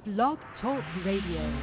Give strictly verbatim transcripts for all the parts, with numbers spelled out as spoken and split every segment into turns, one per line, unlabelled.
Blog Talk Radio.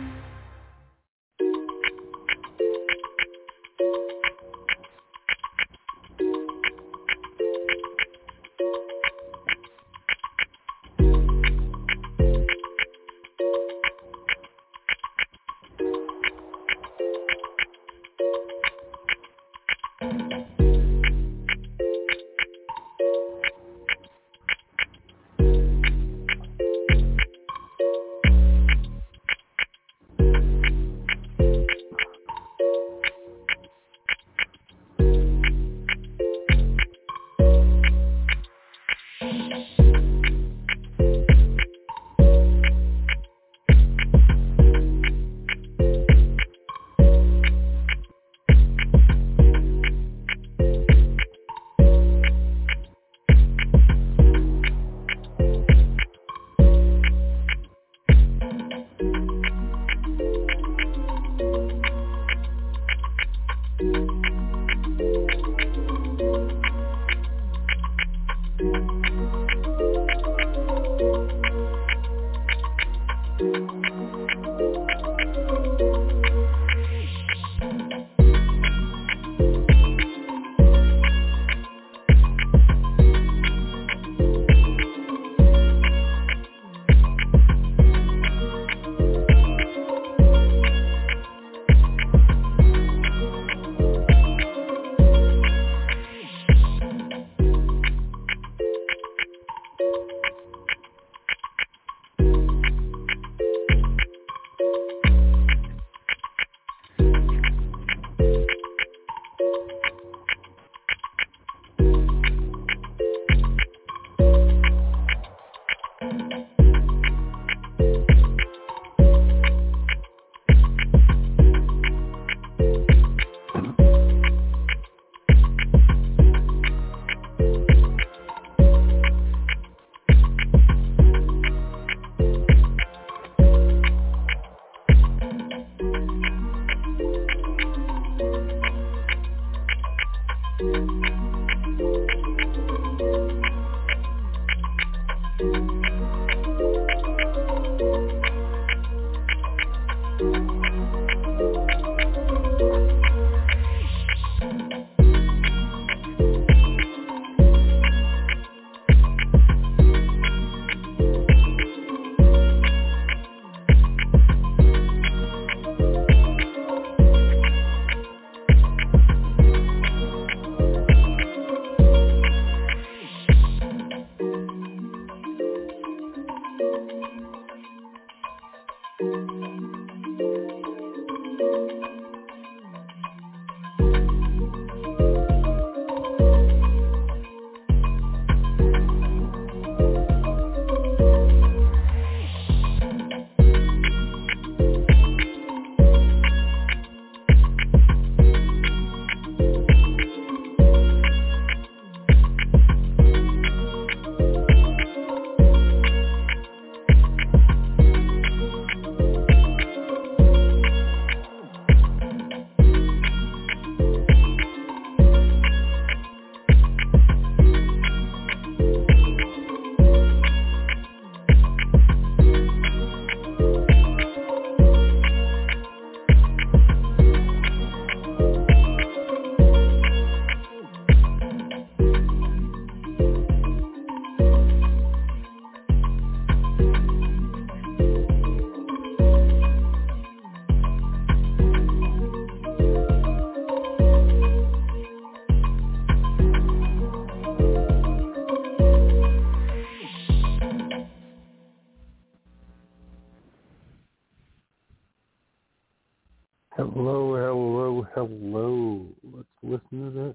Hello, hello, hello. Let's listen to this.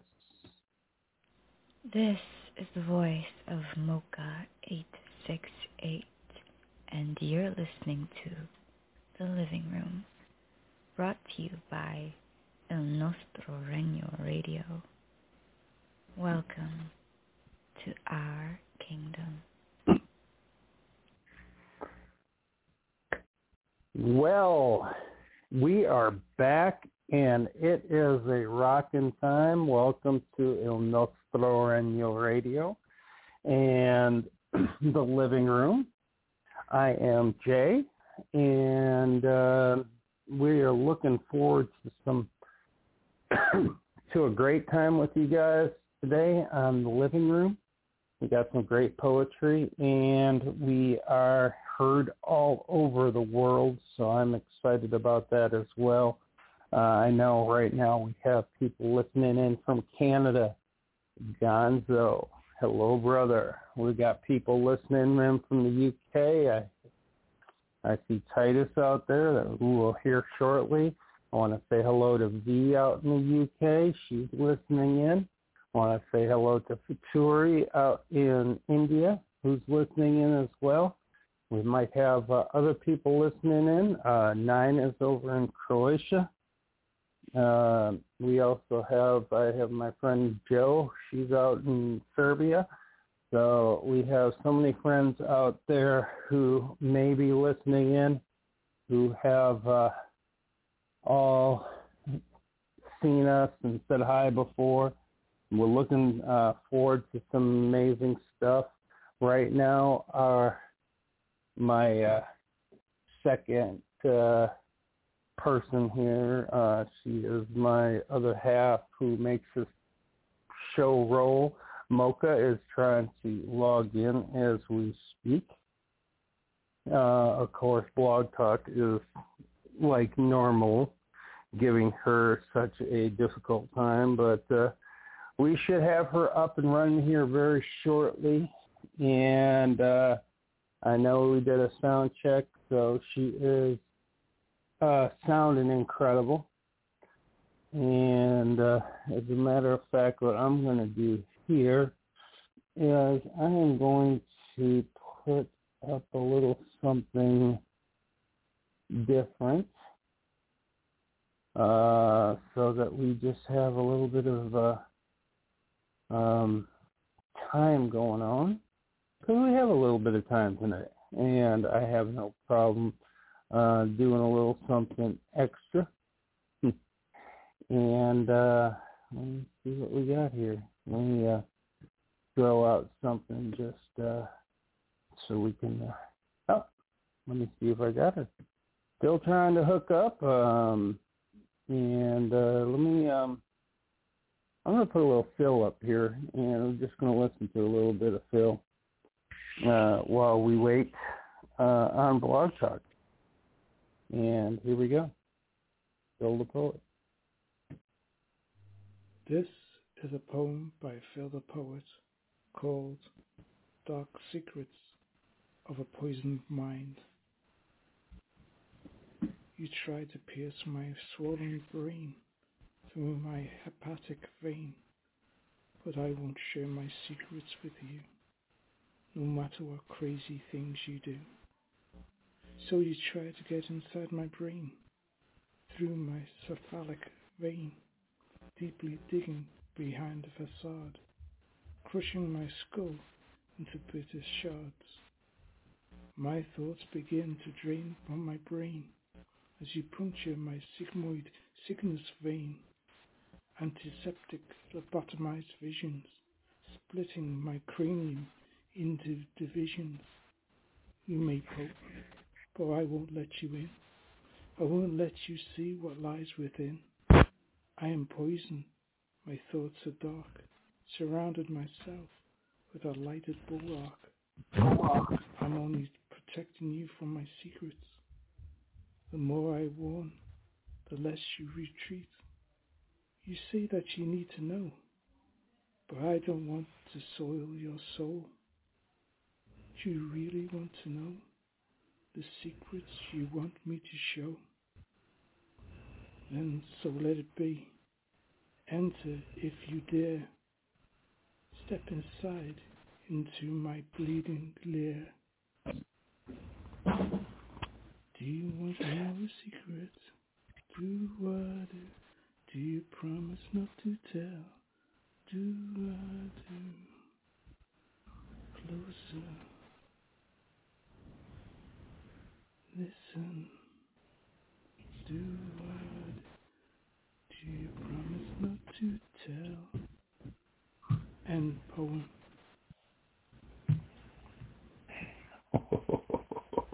This is the voice of Mocha eight six eight, and you're listening to The Living Room, brought to you by El Nostro Reino Radio. Welcome to our kingdom.
Well, we are back, and it is a rockin' time. Welcome to El Nostro Reino Radio and The Living Room. I am Jay, and uh, we are looking forward to some to a great time with you guys today on the living room. We got some great poetry, and we are heard all over the world, so I'm excited about that as well. Uh, I know right now we have people listening in from Canada. Gonzo, hello, brother. We got people listening in from the U K. I, I see Titus out there that we will hear shortly. I want to say hello to V out in the U K. She's listening in. I want to say hello to Faturi out in India, who's listening in as well. We might have uh, other people listening in. Uh, Nine is over in Croatia. Uh, we also have, I have my friend Joe. She's out in Serbia. So we have so many friends out there who may be listening in, who have uh, all seen us and said hi before. We're looking uh, forward to some amazing stuff. Right now, our my uh, second uh, person here, uh, she is my other half who makes this show roll. Mocha is trying to log in as we speak. Uh, of course, Blog Talk is like normal, giving her such a difficult time, but uh, we should have her up and running here very shortly. And uh, I know we did a sound check, so she is uh, sounding incredible. And uh, as a matter of fact, what I'm going to do here is I am going to put up a little something different uh, so that we just have a little bit of uh, um, time going on. Because we have a little bit of time tonight, and I have no problem uh, doing a little something extra. And uh, let me see what we got here. Let me uh, throw out something just uh, so we can... Uh, oh, let me see if I got it. Still trying to hook up. Um, and uh, let me... Um, I'm going to put a little Phil up here, and I'm just going to listen to a little bit of Phil uh, while we wait uh, on Blog Talk. And here we go. Phil the Poet.
This is a poem by Phil the Poet called Dark Secrets of a Poisoned Mind. You try to pierce my swollen brain through my hepatic vein, but I won't share my secrets with you, no matter what crazy things you do. So you try to get inside my brain, through my cephalic vein, deeply digging behind the facade, crushing my skull into bitter shards. My thoughts begin to drain from my brain as you puncture my sigmoid sickness vein, antiseptic lobotomized visions, splitting my cranium into divisions. You may poke, but I won't let you in. I won't let you see what lies within. I am poison, my thoughts are dark, surrounded myself with a lighted bulwark. I'm only protecting you from my secrets. The more I warn, the less you retreat. You say that you need to know, but I don't want to soil your soul. Do you really want to know the secrets you want me to show? Then so let it be. Enter if you dare. Step inside into my bleeding lair. Do you want to know a secret? Do I do? Do you promise not to tell? Do I do? Closer. Listen. Do I do? Do you promise not to tell? End poem.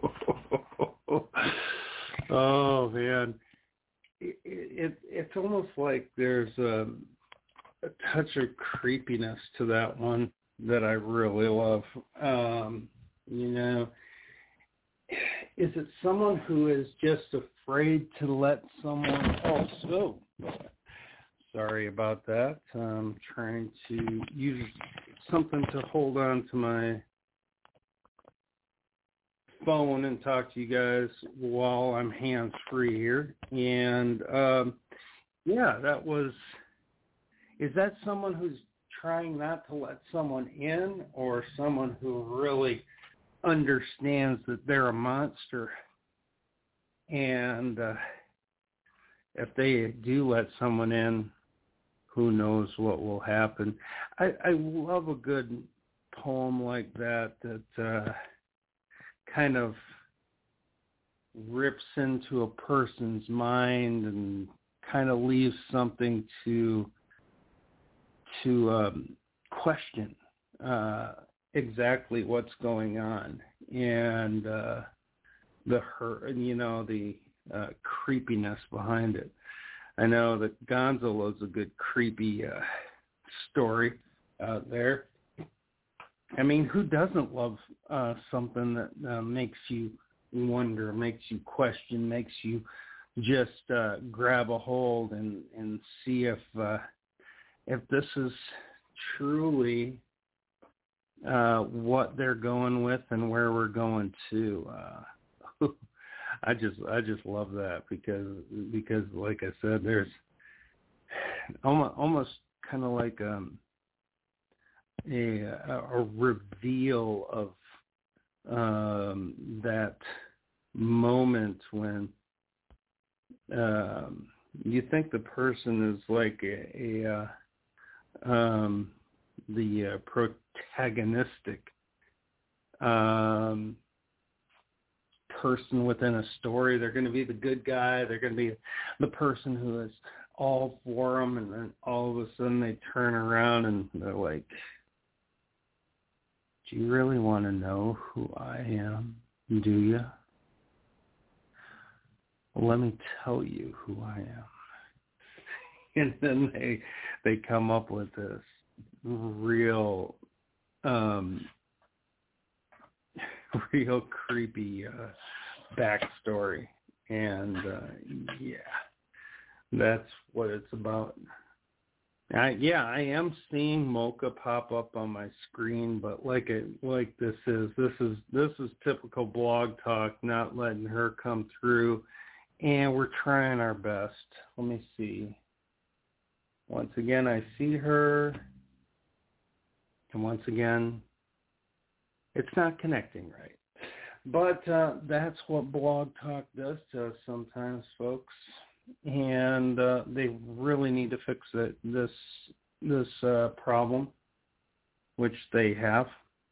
Oh man, it, it it's almost like there's a, a touch of creepiness to that one that I really love. Um, you know, is it someone who is just afraid to let someone else go? Sorry about that. I'm trying to use something to hold on to my phone and talk to you guys while I'm hands-free here. And, um, yeah, that was, is that someone who's trying not to let someone in, or someone who really understands that they're a monster? And uh, if they do let someone in, who knows what will happen. I, I love a good poem like that that uh, kind of rips into a person's mind and kind of leaves something to to um, question uh, exactly what's going on, and uh, the hurt, you know, the uh, creepiness behind it. I know that Gonzo is a good creepy uh, story out there. I mean, who doesn't love uh, something that uh, makes you wonder, makes you question, makes you just uh, grab a hold and, and see if uh, if this is truly uh, what they're going with and where we're going to. Uh, I just I just love that because because like I said, there's almost almost kind of like um, a a reveal of um, that moment when um, you think the person is like a, a uh, um, the uh, protagonistic um, person within a story. They're going to be the good guy. They're going to be the person who is all for them, and then all of a sudden they turn around and they're like, do you really want to know who I am? Do you? Well, let me tell you who I am. And then they they come up with this real um, real creepy uh, backstory, and uh, yeah, that's what it's about. I, yeah, I am seeing Mocha pop up on my screen, but like it, like this is this is this is typical blog talk, not letting her come through, and we're trying our best. Let me see. Once again, I see her, and once again, it's not connecting right. But uh, that's what Blog Talk does to us sometimes, folks. And uh, they really need to fix it, this this uh, problem, which they have.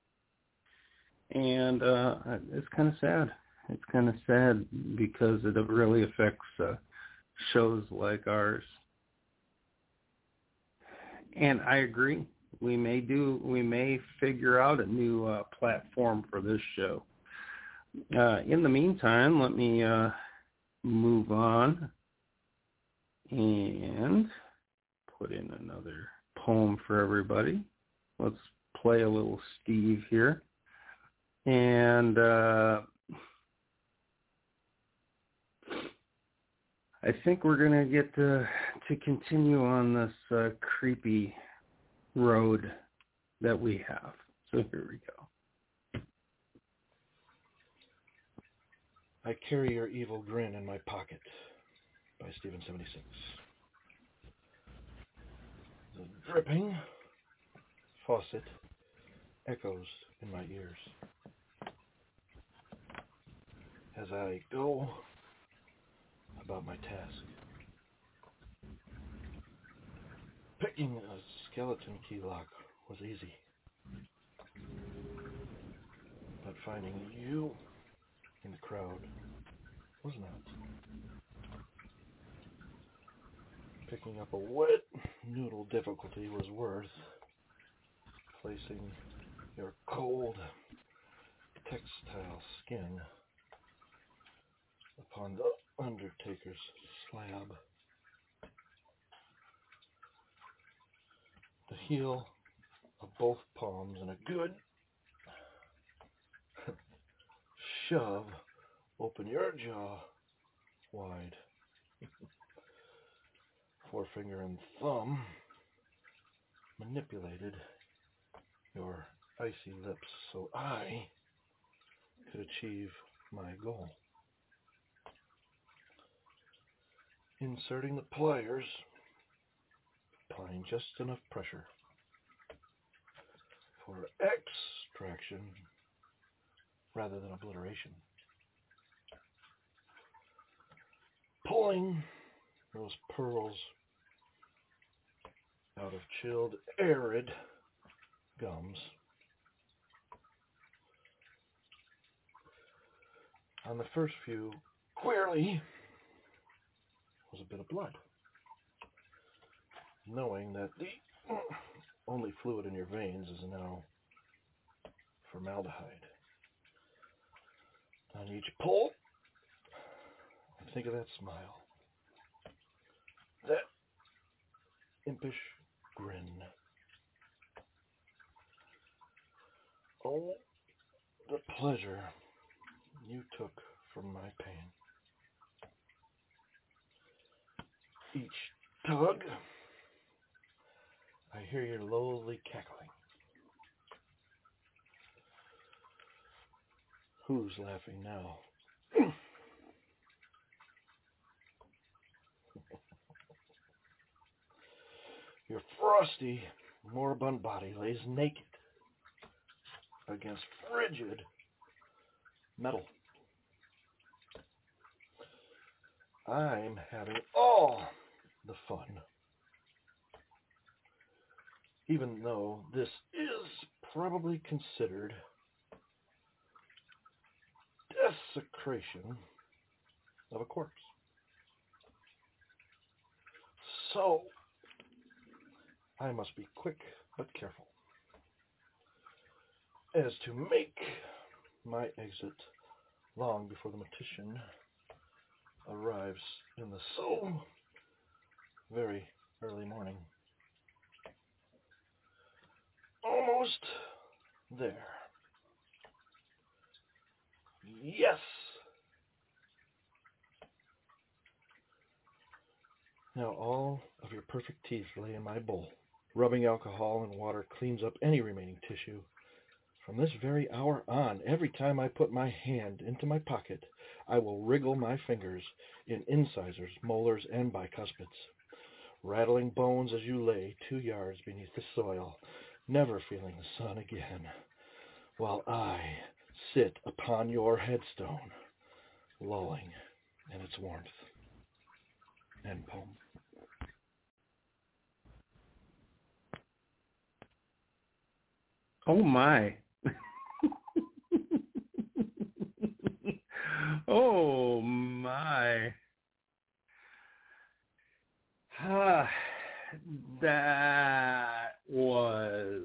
And uh, it's kind of sad. It's kind of sad because it really affects uh, shows like ours. And I agree. We may do. We may figure out a new uh, platform for this show. Uh, in the meantime, let me uh, move on and put in another poem for everybody. Let's play a little Steve here. And uh, I think we're going to get to, to continue on this uh, creepy road that we have. So here we go.
I carry your evil grin in my pocket, by Stephen seventy-six. The dripping faucet echoes in my ears as I go about my task. Picking a skeleton key lock was easy, but finding you in the crowd was not. Picking up a wet noodle difficulty was worth placing your cold textile skin upon the Undertaker's slab. The heel of both palms and a good shove. Open your jaw wide. Forefinger and thumb manipulated your icy lips so I could achieve my goal. Inserting the pliers, applying just enough pressure for extraction rather than obliteration. Pulling those pearls out of chilled, arid gums. On the first few, clearly was a bit of blood. Knowing that the only fluid in your veins is now formaldehyde. On each pull, think of that smile. That impish grin. Oh, the pleasure you took from my pain. Each tug, I hear your lowly cackling. Who's laughing now? Your frosty, moribund body lays naked against frigid metal. I'm having all the fun, even though this is probably considered desecration of a corpse. So, I must be quick but careful as to make my exit long before the mortician arrives in the so very early morning. Almost there. Yes! Now all of your perfect teeth lay in my bowl. Rubbing alcohol and water cleans up any remaining tissue. From this very hour on, every time I put my hand into my pocket, I will wriggle my fingers in incisors, molars, and bicuspids, rattling bones as you lay two yards beneath the soil, never feeling the sun again, while I sit upon your headstone, lulling in its warmth. End poem.
Oh my. Oh my. Ah, that was,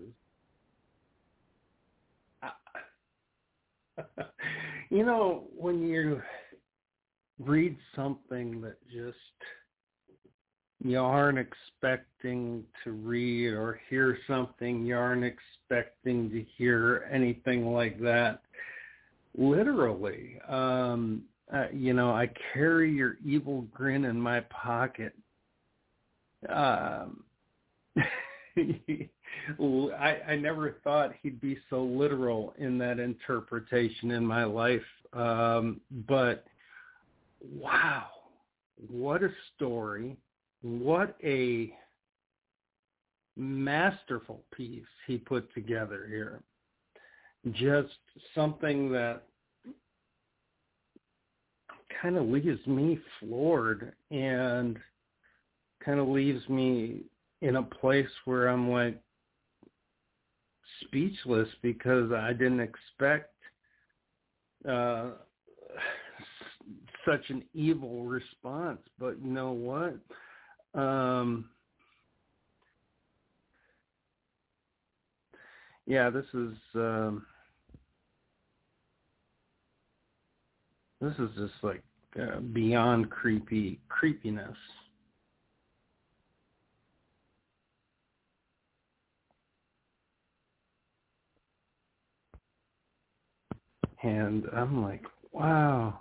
you know, when you read something that just you aren't expecting to read, or hear something you aren't expecting to hear, anything like that, literally, um, uh, you know, I carry your evil grin in my pocket. Um, I, I never thought he'd be so literal in that interpretation in my life. Um, but wow, what a story. What a masterful piece he put together here. Just something that kind of leaves me floored and kind of leaves me in a place where I'm like speechless, because I didn't expect uh, such an evil response. But you know what? Um, yeah, this is um, this is just like uh, beyond creepy creepiness. And I'm like, wow.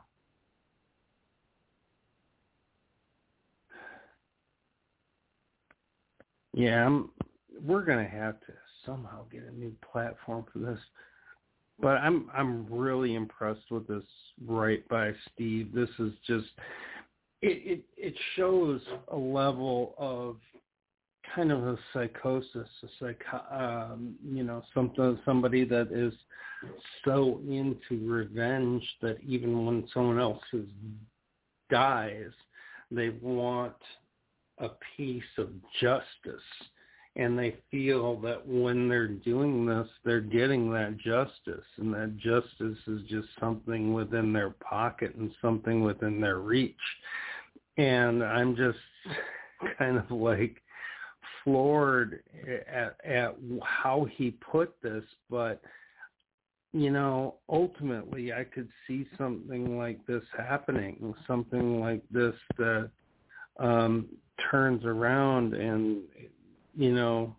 Yeah, I'm, we're going to have to somehow get a new platform for this. But I'm I'm really impressed with this right by Steve. This is just, it, it, it shows a level of kind of a psychosis, a psych, um, you know, something, somebody that is so into revenge that even when someone else is, dies, they want a piece of justice. And they feel that when they're doing this, they're getting that justice. And that justice is just something within their pocket and something within their reach. And I'm just kind of like floored at, at how he put this. But, you know, ultimately I could see something like this happening, something like this that um, turns around and, you know,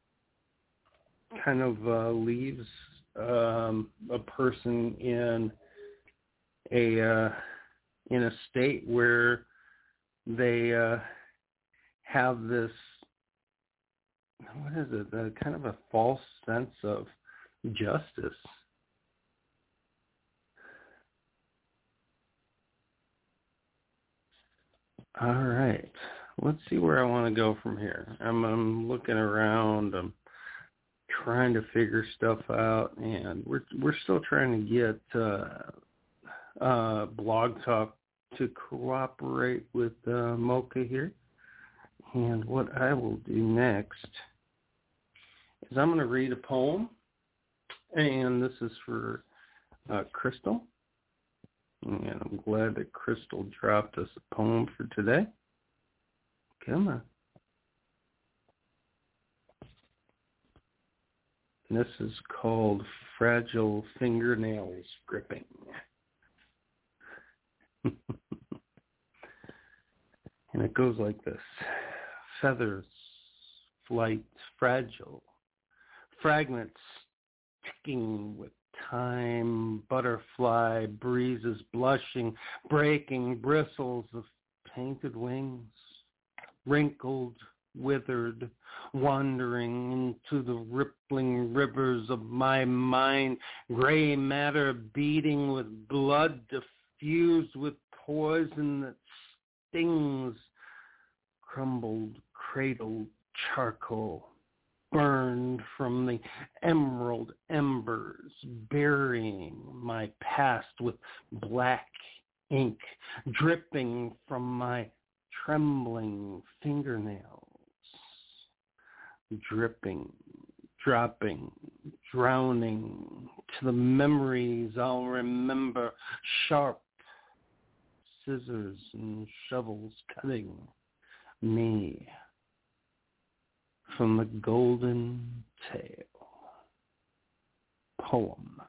kind of uh, leaves um, a person in a uh, in a state where they uh, have this, what is it, a kind of a false sense of justice. All right. Let's see where I want to go from here. I'm, I'm looking around. I'm trying to figure stuff out, and we're we're still trying to get uh, uh, Blog Talk to cooperate with uh, Mocha here. And what I will do next is I'm going to read a poem, and this is for uh, Crystal. And I'm glad that Crystal dropped us a poem for today. Come on. And this is called Fragile Fingernails Gripping. And it goes like this. Feathers, flight, fragile. Fragments ticking with time. Butterfly breezes blushing, breaking bristles of painted wings. Wrinkled, withered, wandering into the rippling rivers of my mind, gray matter beating with blood diffused with poison that stings, crumbled, cradled charcoal, burned from the emerald embers, burying my past with black ink, dripping from my trembling fingernails, dripping, dropping, drowning to the memories I'll remember, sharp scissors and shovels cutting me from the golden tail. Poem.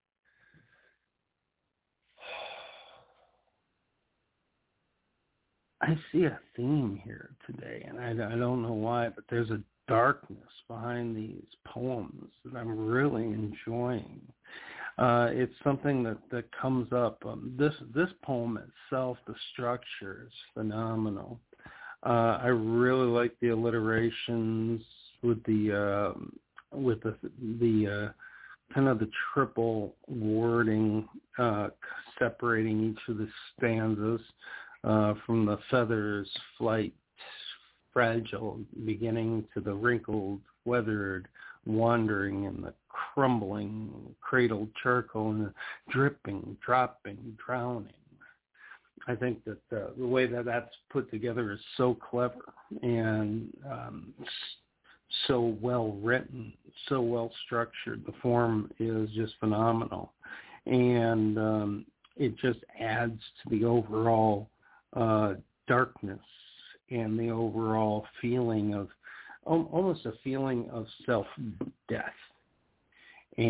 I see a theme here today, and I, I don't know why, but there's a darkness behind these poems that I'm really enjoying. Uh, it's something that, that comes up. Um, this this poem itself, the structure is phenomenal. Uh, I really like the alliterations with the uh, with the the uh, kind of the triple wording uh, separating each of the stanzas. Uh, from the feathers, flight, fragile, beginning to the wrinkled, weathered, wandering, and the crumbling, cradled charcoal, and the dripping, dropping, drowning. I think that uh, the way that that's put together is so clever and um, so well written, so well structured. The form is just phenomenal. And um, it just adds to the overall Uh, darkness and the overall feeling of um, almost a feeling of self-death,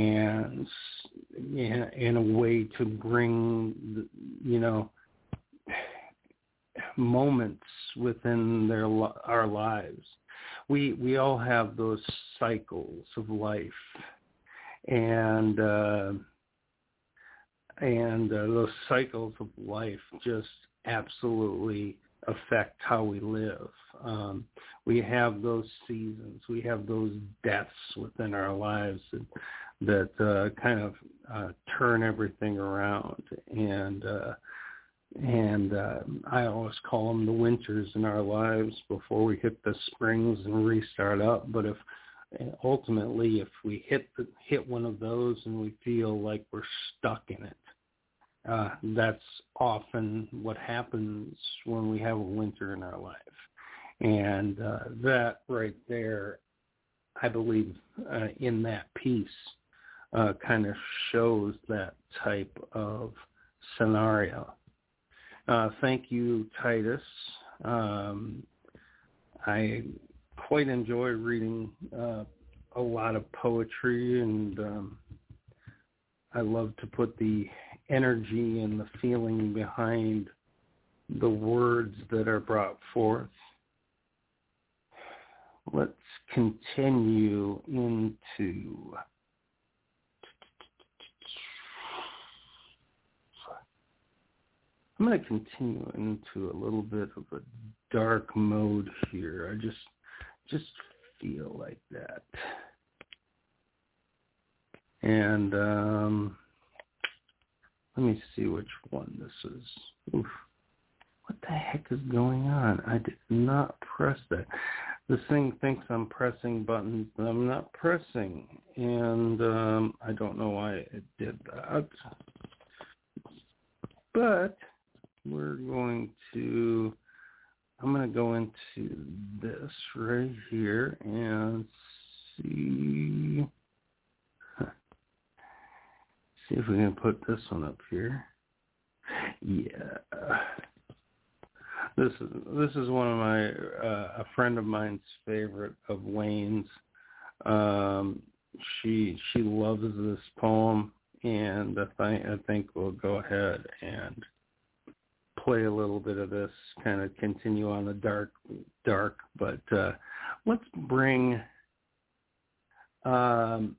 and in, in a way to bring, the, you know, moments within their our lives. We we all have those cycles of life, and uh, and uh, those cycles of life just absolutely affect how we live. Um, we have those seasons, we have those deaths within our lives that, that uh, kind of uh, turn everything around. And uh, and uh, I always call them the winters in our lives before we hit the springs and restart up. But if ultimately, if we hit the, hit one of those and we feel like we're stuck in it, uh, that's often what happens when we have a winter in our life. And uh, that right there, I believe, uh, in that piece, uh, kind of shows that type of scenario. Uh, thank you, Titus. Um, I quite enjoy reading uh, a lot of poetry, and um, I love to put the energy and the feeling behind the words that are brought forth. Let's continue into I'm going to continue into a little bit of a dark mode here. I just just feel like that. And um, let me see which one this is. Oof. What the heck is going on? I did not press that. This thing thinks I'm pressing buttons that I'm not pressing. And um, I don't know why it did that. But we're going to, I'm going to go into this right here and see, see if we can put this one up here. Yeah. This is, this is one of my, uh, a friend of mine's favorite of Wayne's. Um, she, she loves this poem, and I, th- I think we'll go ahead and play a little bit of this, kind of continue on the dark, dark, but uh, let's bring um,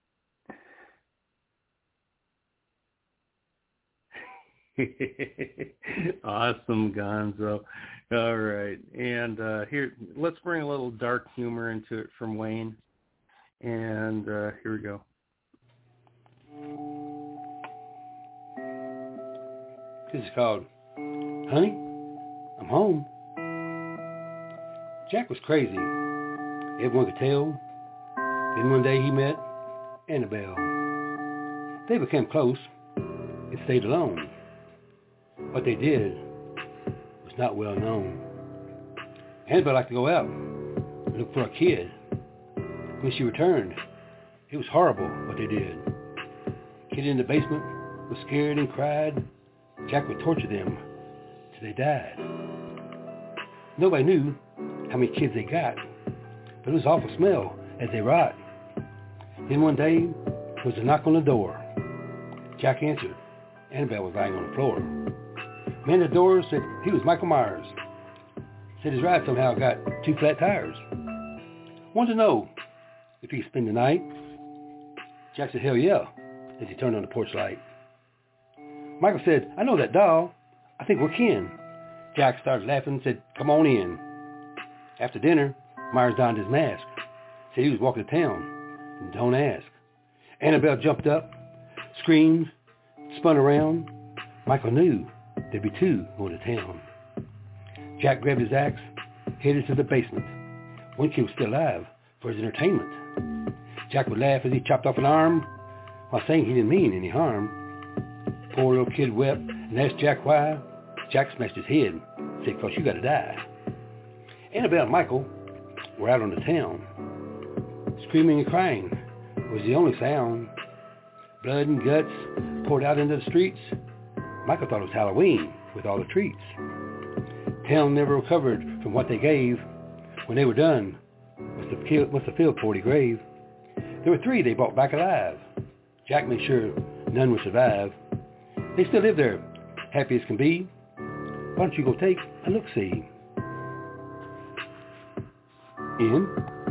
awesome, Gonzo. All right, and uh, here, let's bring a little dark humor into it from Wayne, and uh, here we go.
This is called Honey, I'm Home. Jack was crazy. Everyone could tell. Then one day he met Annabelle. They became close and stayed alone. What they did was not well known. Annabelle liked to go out and look for a kid. When she returned, it was horrible what they did. Kid in the basement was scared and cried. Jack would torture them till they died. Nobody knew how many kids they got, but it was an awful smell as they rot. Then one day, there was a knock on the door. Jack answered. Annabelle was lying on the floor. The man at the door said he was Michael Myers. Said his ride somehow got two flat tires. Wanted to know if he could spend the night. Jack said, hell yeah, as he turned on the porch light. Michael said, I know that doll. I think we're kin. Jack started laughing and said, come on in. After dinner, Myers donned his mask. Said he was walking to town. Don't ask. Annabelle jumped up, screamed, spun around. Michael knew there'd be two going to town. Jack grabbed his axe, headed to the basement. One kid was still alive for his entertainment. Jack would laugh as he chopped off an arm while saying he didn't mean any harm. Poor little kid wept and asked Jack why. Jack smashed his head, said, cause you gotta die. Annabelle and Michael were out on the town. Screaming and crying was the only sound. Blood and guts poured out into the streets. Michael thought it was Halloween with all the treats. Town never recovered from what they gave. When they were done, must have, killed, must have filled forty grave. There were three they brought back alive. Jack made sure none would survive. They still live there, happy as can be. Why don't you go take a look-see? In.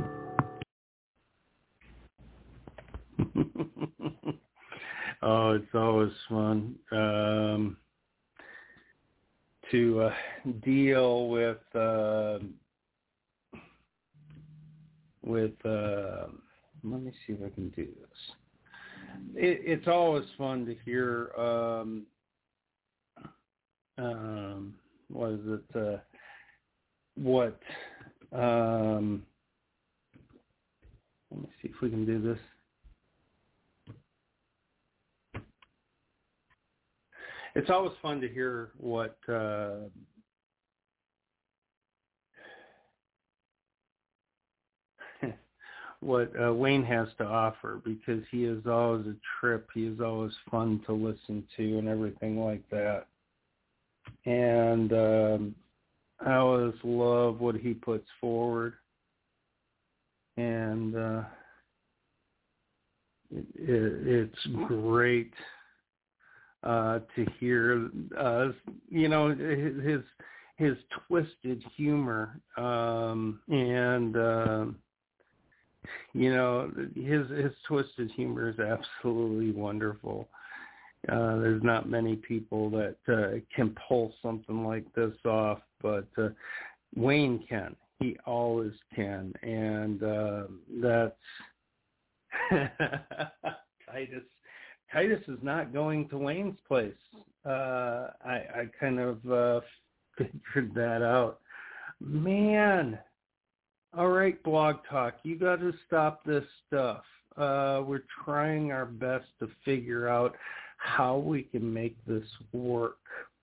Oh, it's always fun um, to uh, deal with uh, with. Uh, let me see if I can do this. It, it's always fun to hear. Um, um, what is it? Uh, what? Um, let me see if we can do this. It's always fun to hear what uh, what uh, Wayne has to offer, because he is always a trip. He is always fun to listen to and everything like that. And um, I always love what he puts forward. And uh, it, it, it's great. Uh, to hear, uh, you know, his his twisted humor, um, and uh, you know, his his twisted humor is absolutely wonderful. Uh, there's not many people that uh, can pull something like this off, but uh, Wayne can. He always can, and uh, that's Titus. Titus is not going to Wayne's place. Uh, I, I kind of uh, figured that out. Man, all right, Blog Talk, you got to stop this stuff. Uh, we're trying our best to figure out how we can make this work.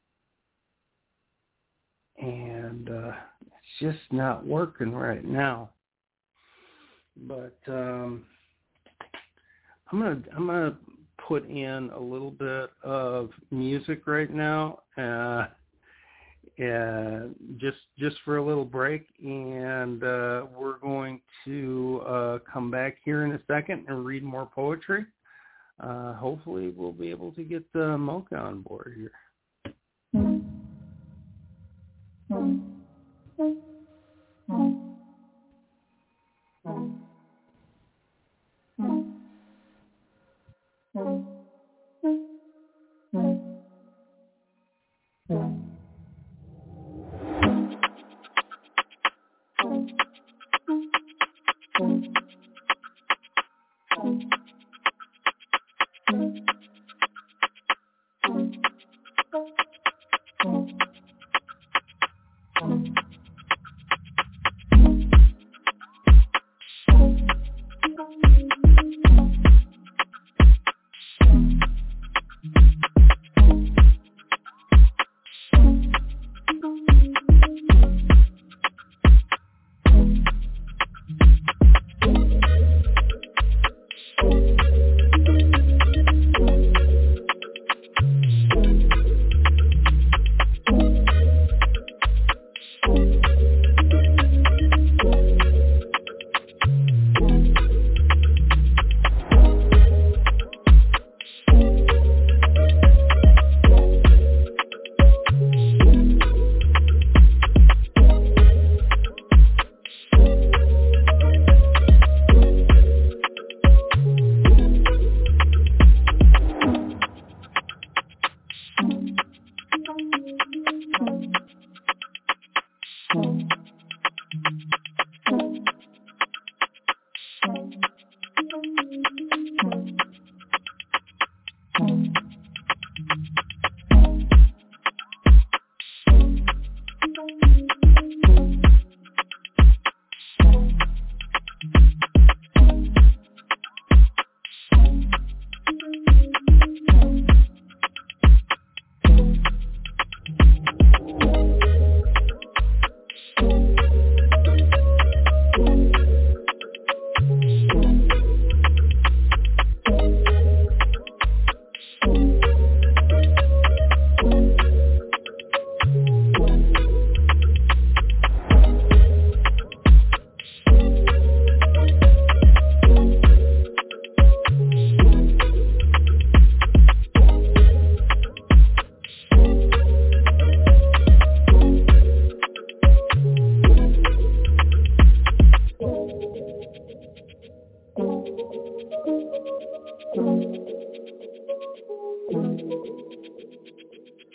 And uh, it's just not working right now. But um, I'm gonna I'm gonna put in a little bit of music right now, uh, uh, just just for a little break, and uh, we're going to uh, come back here in a second and read more poetry. Uh, hopefully, we'll be able to get the Mocha on board here.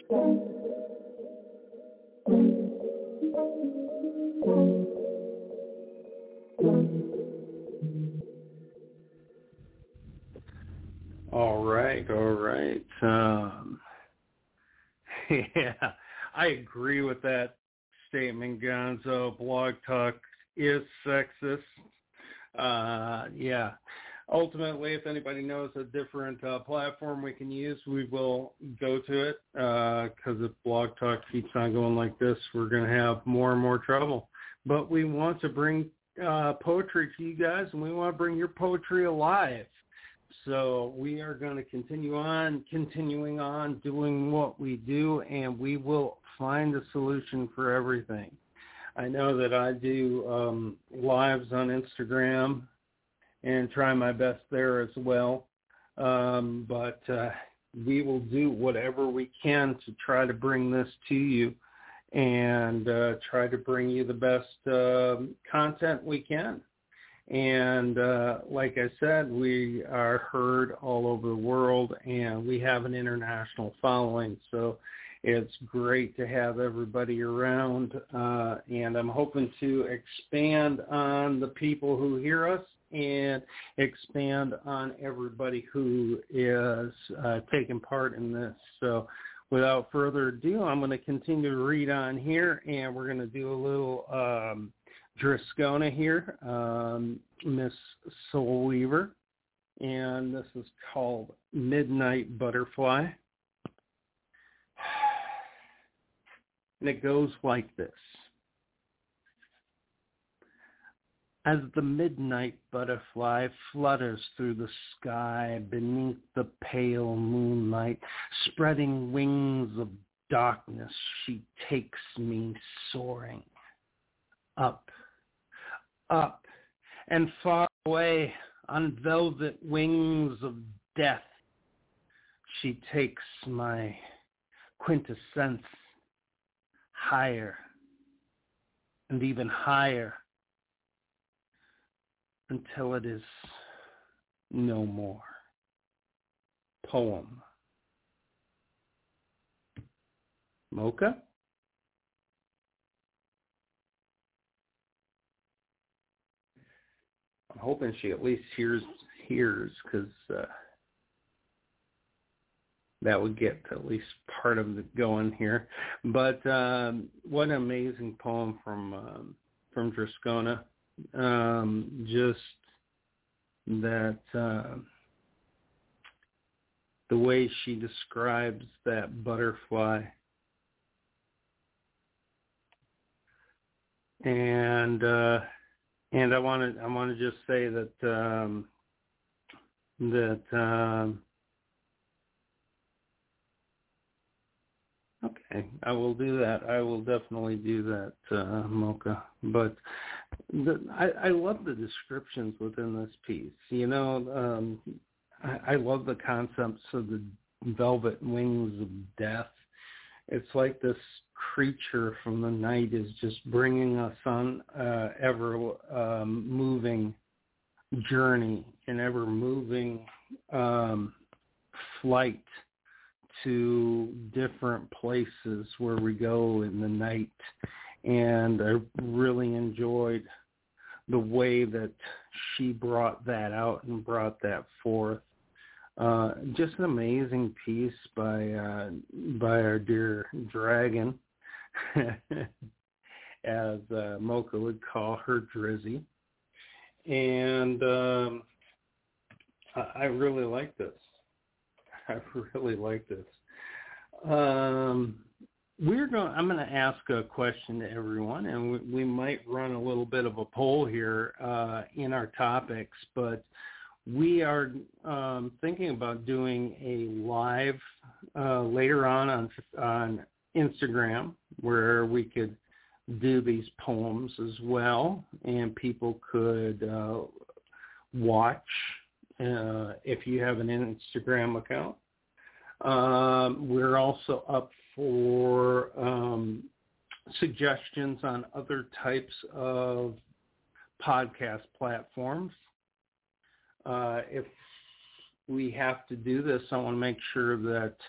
All right, all right. Um, yeah, I agree with that statement, Gonzo. Blog Talk is sexist. Uh, yeah. Ultimately, if anybody knows a different uh, platform we can use, we will go to it, because uh, if Blog Talk keeps on going like this, we're going to have more and more trouble. But we want to bring uh, poetry to you guys, and we want to bring your poetry alive. So we are going to continue on, continuing on, doing what we do, and we will find a solution for everything. I know that I do um, lives on Instagram and try my best there as well. Um, but uh, we will do whatever we can to try to bring this to you and uh, try to bring you the best uh, content we can. And uh, like I said, we are heard all over the world, and we have an international following. So it's great to have everybody around, uh, and I'm hoping to expand on the people who hear us and expand on everybody who is uh, taking part in this. So without further ado, I'm going to continue to read on here, and we're going to do a little um, Drascona here, um, Miss Soul Weaver, and this is called Midnight Butterfly. And it goes like this. As the midnight butterfly flutters through the sky beneath the pale moonlight, spreading wings of darkness, she takes me soaring up, up, and far away on velvet wings of death. She takes my quintessence higher and even higher until it is no more. Poem. Mocha? I'm hoping she at least hears, hears, because uh, that would get at least part of it going here. But um, what an amazing poem from um, from Drascona. Um, just that uh, the way she describes that butterfly, and uh, and I want to I want to just say that um, that. Um, Okay, I will do that. I will definitely do that, uh, Mocha. But the, I, I love the descriptions within this piece. You know, um, I, I love the concepts of the velvet wings of death. It's like this creature from the night is just bringing us on uh, ever um, moving journey, an ever moving um, flight to different places where we go in the night. And I really enjoyed the way that she brought that out and brought that forth. Uh, just an amazing piece by uh, by our dear dragon, as uh, Mocha would call her, Drizzy. And um, I, I really like this. I really like this. Um, we're going. I'm going to ask a question to everyone, and we, we might run a little bit of a poll here uh, in our topics. But we are um, thinking about doing a live uh, later on on on Instagram, where we could do these poems as well, and people could uh, watch. Uh, if you have an Instagram account. Um, we're also up for um, suggestions on other types of podcast platforms. Uh, if we have to do this, I want to make sure that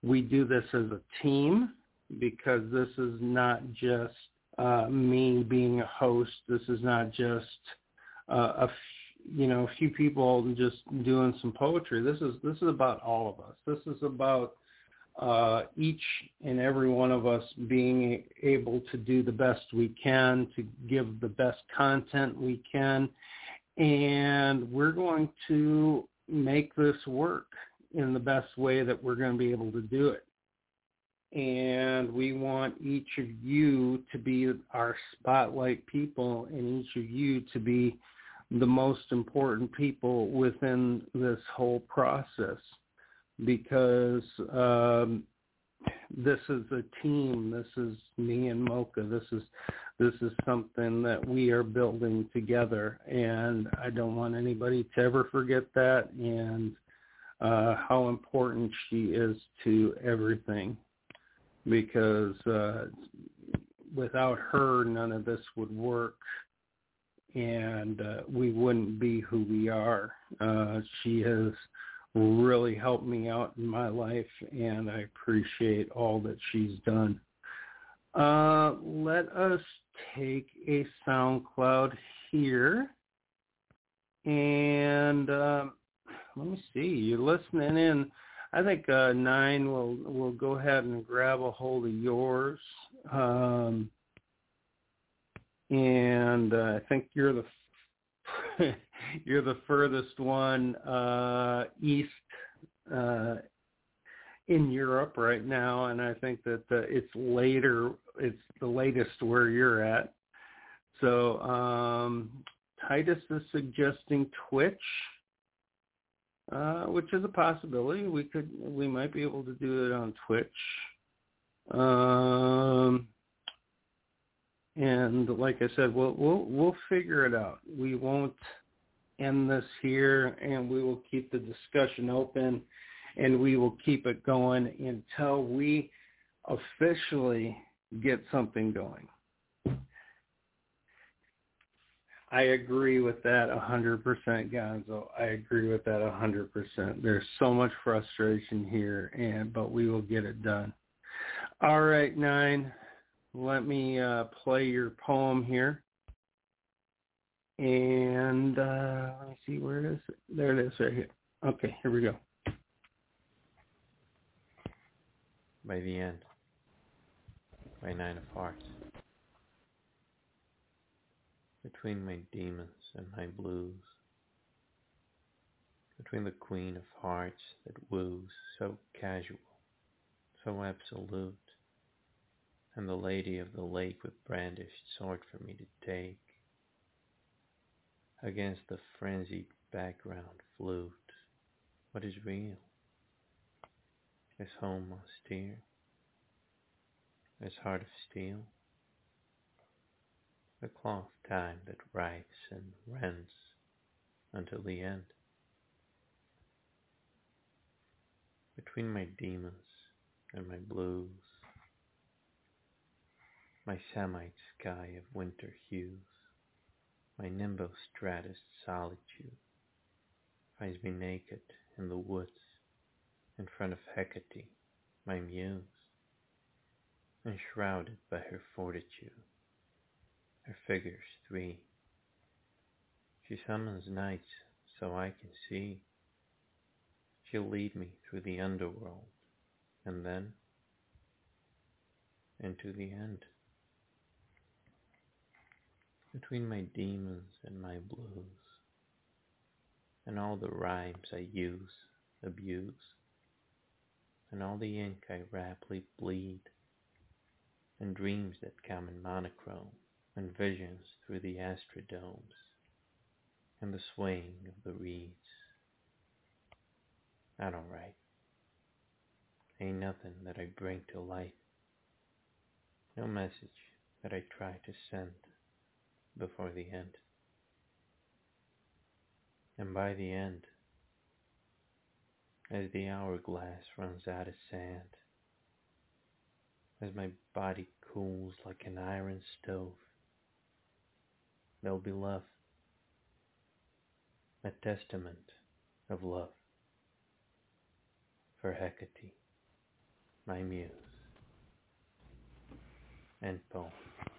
we do this as a team because this is not just uh, me being a host. This is not just uh, a f- you know a few people just doing some poetry. This is this is about all of us. This is about uh, each and every one of us being able to do the best we can, to give the best content we can, and we're going to make this work in the best way that we're going to be able to do it. And we want each of you to be our spotlight people and each of you to be the most important people within this whole process, because um, this is a team. This is me and Mocha. This is this is something that we are building together, and I don't want anybody to ever forget that, and uh, how important she is to everything, because uh, without her, none of this would work. And uh, we wouldn't be who we are. Uh, she has really helped me out in my life, and I appreciate all that she's done. Uh, let us take a SoundCloud here. And um, let me see. You're listening in. I think uh, Nine will will go ahead and grab a hold of yours. Um, and uh, I think you're the you're the furthest one uh, east uh, in Europe right now, and I think that uh, it's later. It's the latest where you're at. So um, Titus is suggesting Twitch, uh, which is a possibility. We could, we might be able to do it on Twitch. Um, And like I said, we'll we'll we'll figure it out. We won't end this here, and we will keep the discussion open, and we will keep it going until we officially get something going. I agree with that one hundred percent, Gonzo. I agree with that one hundred percent. There's so much frustration here, and but we will get it done. All right, Nine. Let me uh, play your poem here. And uh, let me see, where it is. There it is right here. Okay, here we go.
By the end, by Nine of Hearts. Between my demons and my blues, between the Queen of Hearts that woos so casual, so absolute, and the lady of the lake with brandished sword for me to take, against the frenzied background flute, what is real? Is home austere? Is heart of steel? The cloth time that writes and rents until the end. Between my demons and my blues, my Samite sky of winter hues, my nimbostratus solitude finds me naked in the woods in front of Hecate, my muse, enshrouded by her fortitude, her figures three. She summons nights so I can see. She'll lead me through the underworld, and then into the end. Between my demons and my blues, and all the rhymes I use, abuse, and all the ink I rapidly bleed, and dreams that come in monochrome, and visions through the astrodomes, and the swaying of the reeds. I don't write. Ain't nothing that I bring to light. No message that I try to send before the end. And by the end, as the hourglass runs out of sand, as my body cools like an iron stove, there'll be love, a testament of love for Hecate. my muse. End poem.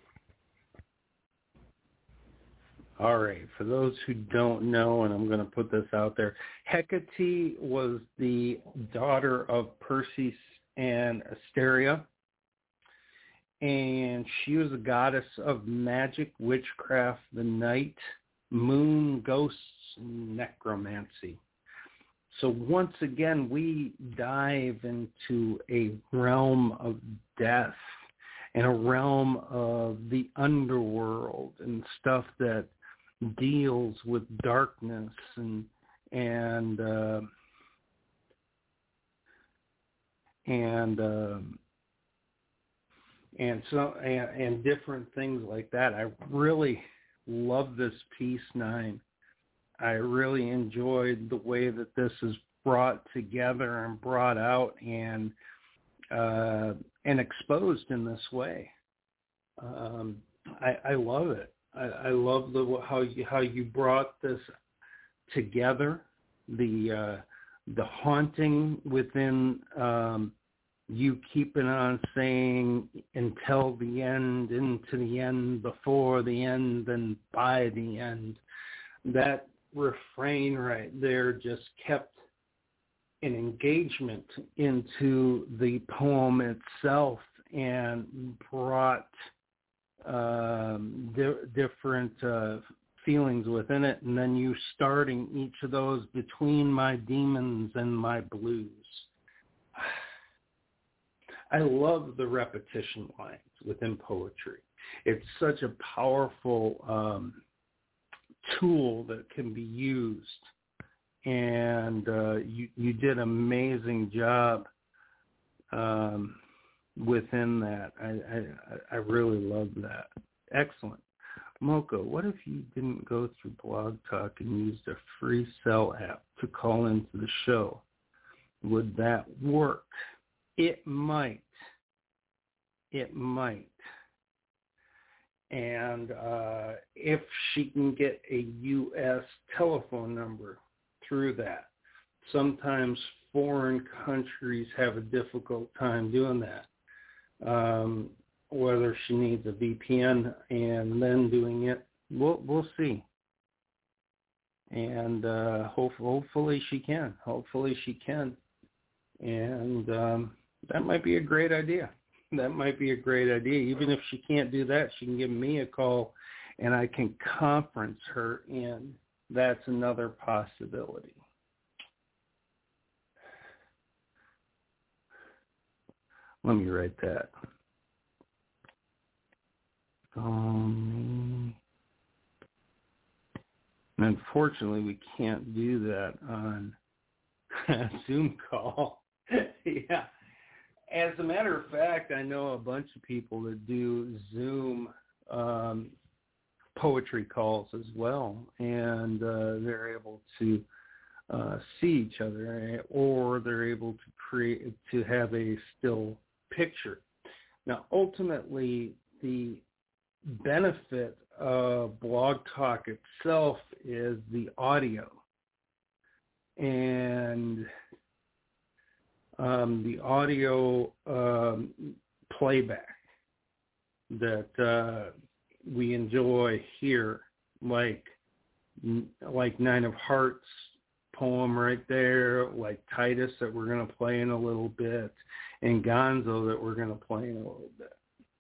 All right. For those who don't know, and I'm going to put this out there, Hecate was the daughter of Perseus and Asteria, and she was a goddess of magic, witchcraft, the night, moon, ghosts, and necromancy. So once again, we dive into a realm of death and a realm of the underworld and stuff that deals with darkness and and uh, and uh, and so and, and different things like that. I really love this piece nine. I really enjoyed the way that this is brought together and brought out and uh, and exposed in this way. Um, I, I love it. I, I love the how you how you brought this together. The uh, the haunting within um, you keeping on saying until the end, into the end, before the end, and by the end. That refrain right there just kept an engagement into the poem itself and brought um, di- different uh, feelings within it, and then you starting each of those between my demons and my blues. I love the repetition lines within poetry. It's such a powerful um, tool that can be used, and uh, you you did an amazing job um, within that. I, I I really love that. Excellent. Mocha, what if you didn't go through Blog Talk and used a free cell app to call into the show? Would that work? It might. It might. And uh, if she can get a U S telephone number through that. Sometimes foreign countries have a difficult time doing that. Um, whether she needs a V P N and then doing it, we'll, we'll see. And uh, hope, hopefully she can. Hopefully she can. And um, that might be a great idea. That might be a great idea. Even if she can't do that, she can give me a call and I can conference her in. That's another possibility. Let me write that. Um, unfortunately, we can't do that on a Zoom call. Yeah. As a matter of fact, I know a bunch of people that do Zoom um, poetry calls as well, and uh, they're able to uh, see each other, or they're able to create to have a still picture. Now, ultimately, the benefit of Blog Talk itself is the audio, and Um, the audio um, playback that uh, we enjoy here, like like Nine of Hearts poem right there, like Titus that we're going to play in a little bit, and Gonzo that we're going to play in a little bit.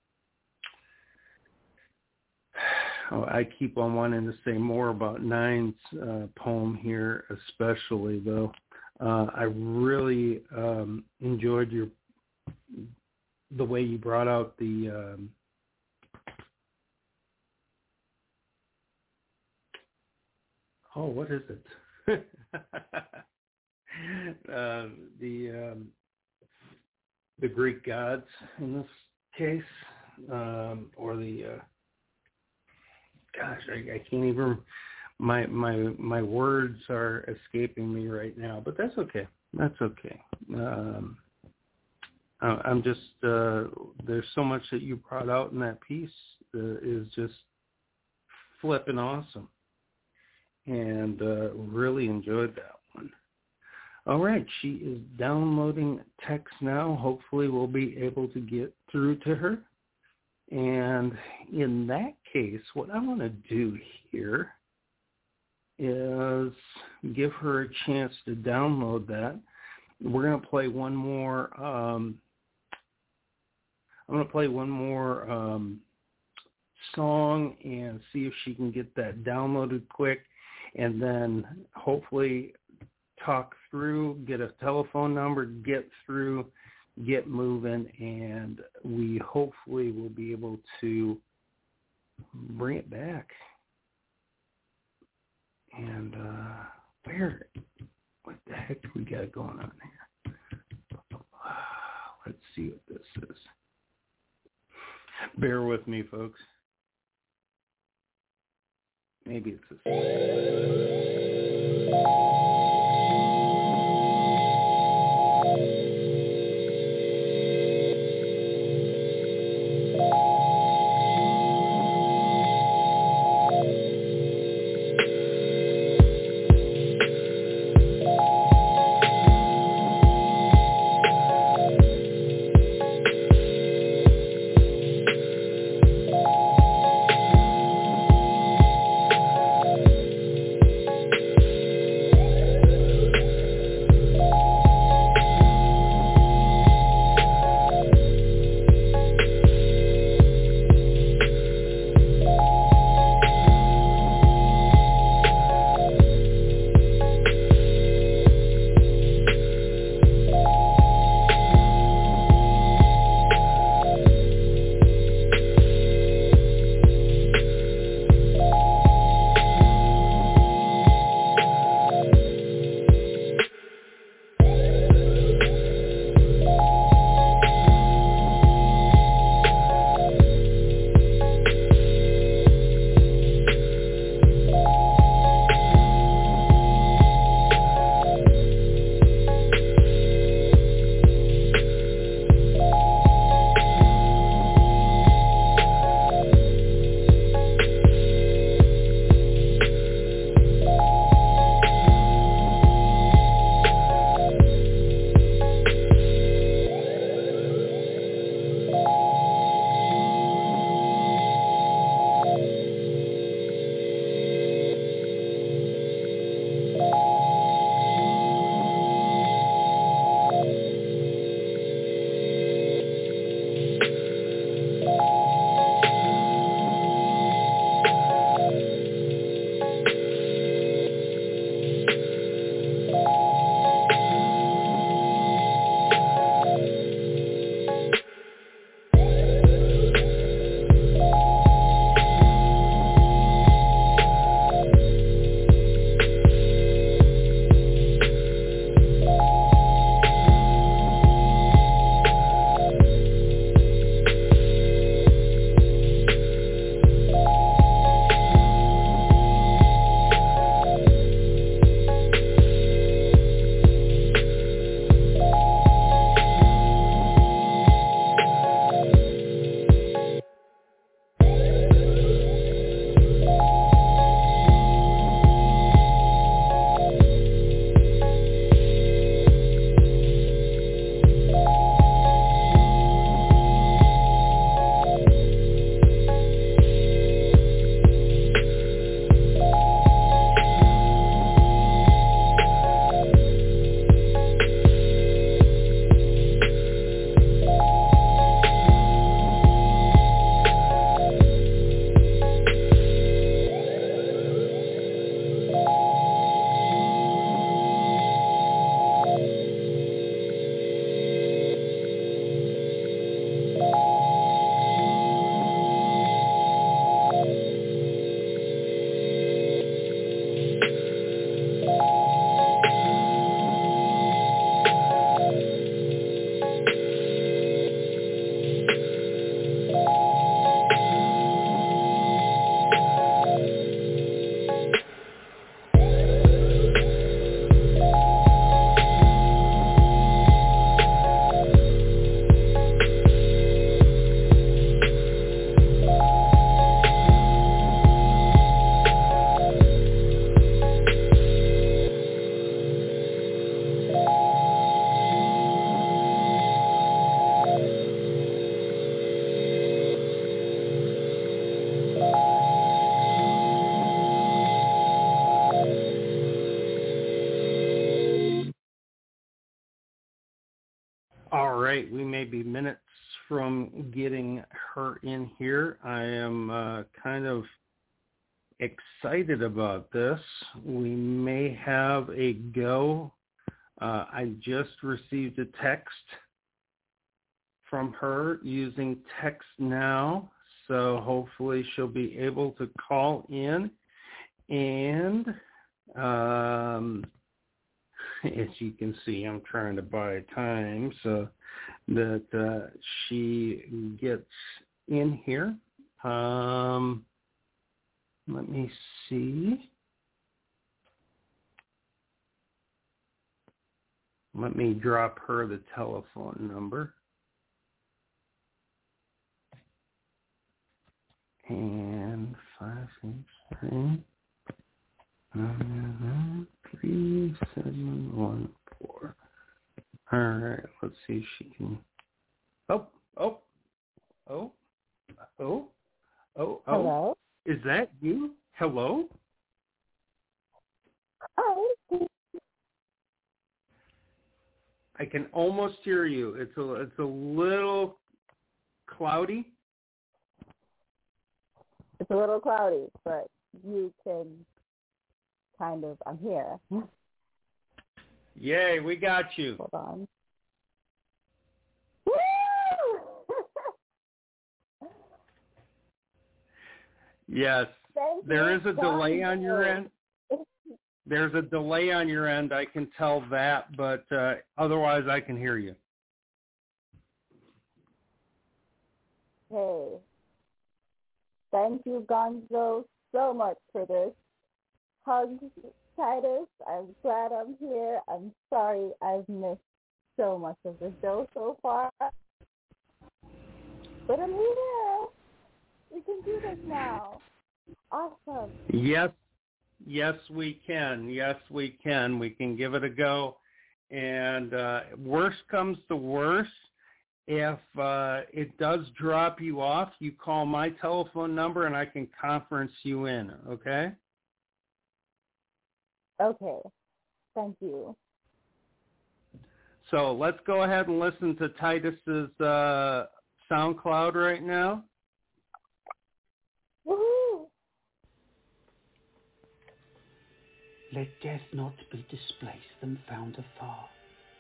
Oh, I keep on wanting to say more about Nine's uh, poem here, especially though. Uh, I really um, enjoyed your the way you brought out the um, oh, what is it? uh, the um, the Greek gods in this case, um, or the uh, gosh, I, I can't even. My my my words are escaping me right now, but that's okay. That's okay. Um, I, I'm just uh, there's so much that you brought out in that piece that is just flipping awesome, and uh, really enjoyed that one. All right, she is downloading text now. Hopefully we'll be able to get through to her. And in that case, what I want to do here is give her a chance to download that. We're going to play one more. Um, I'm going to play one more um, song and see if she can get that downloaded quick, and then hopefully talk through, get a telephone number, get through, get moving, and we hopefully will be able to bring it back. And uh, where, what the heck do we got going on here? Let's see what this is. Bear with me, folks. Maybe it's this. getting her in here. I am uh, kind of excited about this. We may have a go. Uh, I just received a text from her using Text Now, so hopefully she'll be able to call in. And um, as you can see, I'm trying to buy time so that uh, she gets in here. Um, let me see. Let me drop her the telephone number. And five, six, three, nine, three, seven, one, four. All right, let's see if she can. Oh, oh, oh, oh, oh, oh.
Hello?
Is that you? Hello?
Hi.
I can almost hear you. It's a, it's a little cloudy.
It's a little cloudy, but you can kind of, I'm here.
Yay, we got you.
Hold on.
Yes.
Thank
there
you.
is a delay on your end. There's a delay on your end. I can tell that, but uh, otherwise I can hear you.
Hey. Thank you, Gonzo, so much for this. Hugs, Titus. I'm glad I'm here. I'm sorry I've missed so much of the show so far. But I'm here. We can do this now. Awesome.
Yes, yes we can. Yes we can. We can give it a go. And uh, worst comes to worst, if uh, it does drop you off, you call my telephone number and I can conference you in, okay?
Okay. Thank you.
So let's go ahead and listen to Titus's uh, SoundCloud right now.
Woohoo!
Let death not be displaced and found afar.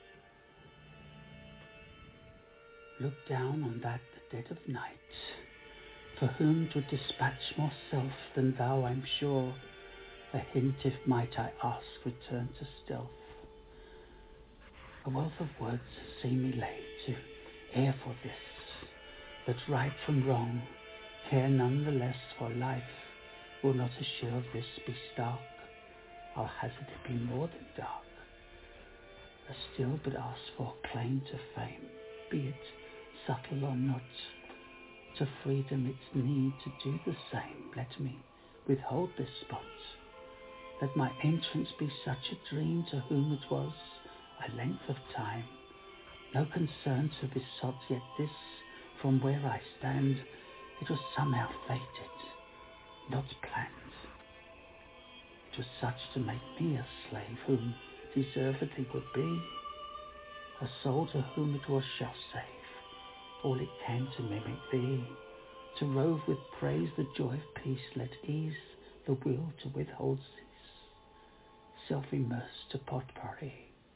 Look down on that the dead of night, for whom to dispatch more self than thou, I'm sure, a hint if might I ask return to stealth. A wealth of words see me lay to air for this, that right from wrong, care none the less for life, will not assure of this be stark, I'll hazard it be more than dark. A still but asked for claim to fame, be it subtle or not, to freedom its need to do the same. Let me withhold this spot, that my entrance be such a dream to whom it was a length of time, no concern to besot, yet this, from where I stand, it was somehow fated, not planned. It was such to make me a slave, whom deservedly would be, a soul to whom it was shall save all it can to mimic thee, to rove with praise the joy of peace, let ease the will to withhold cease, self-immersed to potpourri.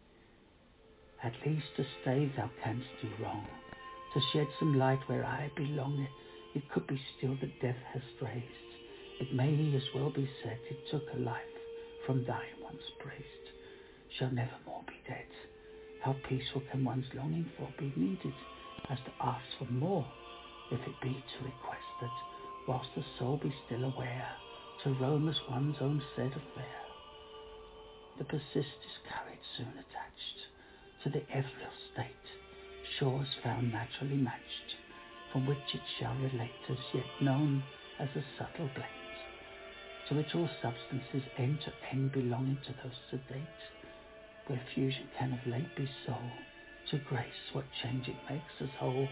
At least to stay thou canst do wrong, to shed some light where I belong. It, it could be still that death hast raised. It may as well be said it took a life from thine once praised, shall never more be dead. How peaceful can one's longing for be needed, as to ask for more, if it be to request that, whilst the soul be still aware, to roam as one's own said affair. The persist is courage soon attached to the ethereal state, shores found naturally matched, from which it shall relate as yet known as a subtle blend, to which all substances end to end belonging to those sedate, where fusion can of late be soul, to grace what change it makes us whole.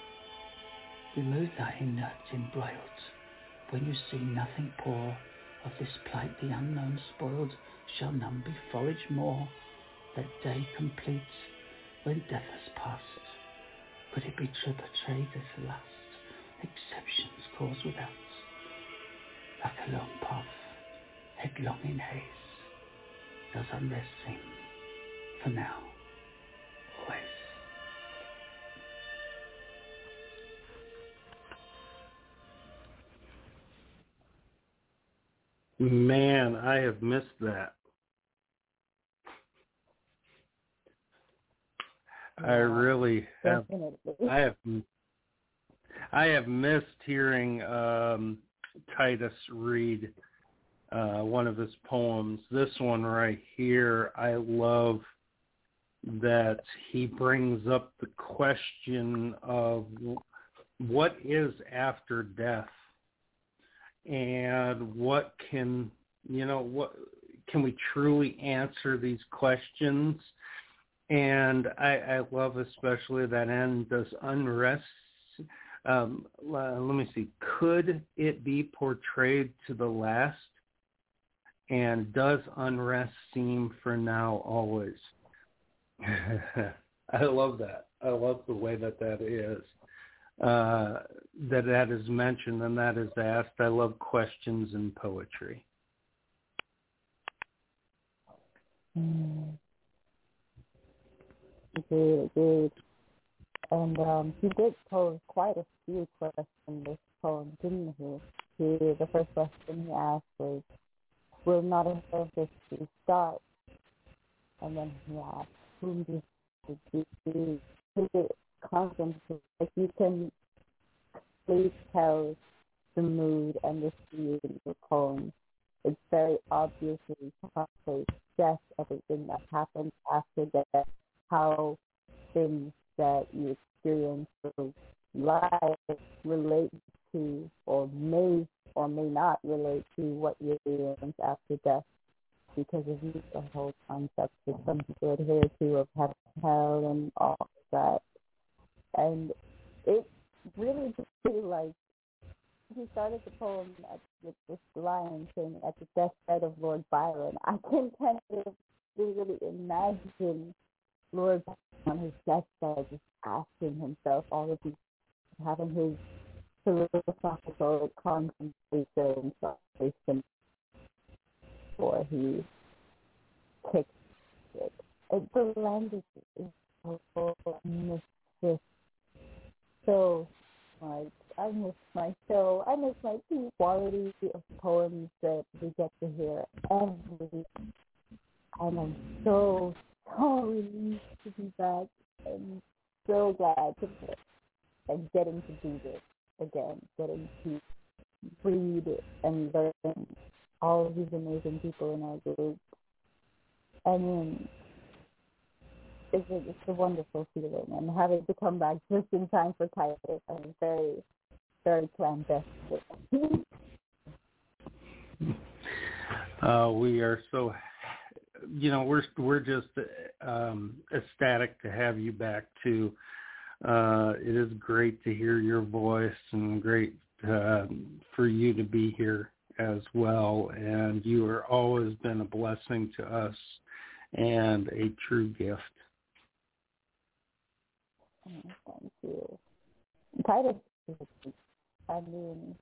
Remove thy inert embroiled, when you see nothing poor, of this plight the unknown spoiled, shall none be foraged more, that day complete, when death has passed,
Could it be true that trade is last? Exceptions cause without, like a lone path, headlong in haze, does unrest seem, for now, always.
Man, I have missed that.
Yeah,
I really have.
definitely.
I have. I have missed hearing um, Titus read uh, one of his poems. This one right here, I love that he brings up the question of what is after death, and what can you know what can we truly answer these questions? And I, I love especially that end. Does unrest, um, uh, let me see, could it be portrayed to the last? And does unrest seem for now always? I love that. I love the way that that is, uh, that that is mentioned and that is asked. I love questions in poetry.
Mm. Agreed, agreed. And um, he did pose quite a few questions in this poem, didn't he? he? The first question he asked was, will not a surface start? And then he asked, whom do you do? He constantly, like you can please tell the mood and the feeling of the poem. It's very obviously portrays death, everything that happens after death, how things that you experience through life relate to or may or may not relate to what you experience after death, because of the whole concept that some people adhere to of hell and all of that. And it really just feel like he started the poem at, with this line saying, at the deathbed of Lord Byron. I can kind of really imagine Lord Byron on his deathbed just asking himself all of these, having his philosophical contemplation before he kicks it. it the language is so, I miss this so much. I miss my show. I miss my tea quality of poems that we get to hear every week. And I'm so, so relieved to be back and so glad to be and getting to do this again, getting to read and learn all of these amazing people in our group. I mean, it's a, it's a wonderful feeling, and having to come back just in time for Titus, I'm very, very clandestine.
uh, we are so, you know, we're we're just um, ecstatic to have you back too. Uh, it is great to hear your voice and great uh, for you to be here as well. And you have always been a blessing to us and a true gift.
Thank you. Titus, I mean,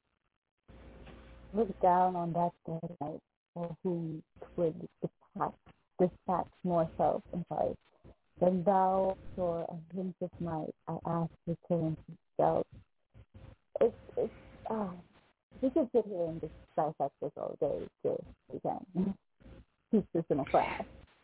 look down on that dead night, or who would dispatch, dispatch more self and fight. Then thou, for a hint of might, I ask return to self. It's, it's, ah, we could sit here and just dissect this all day, too. We can. Teach this in a class.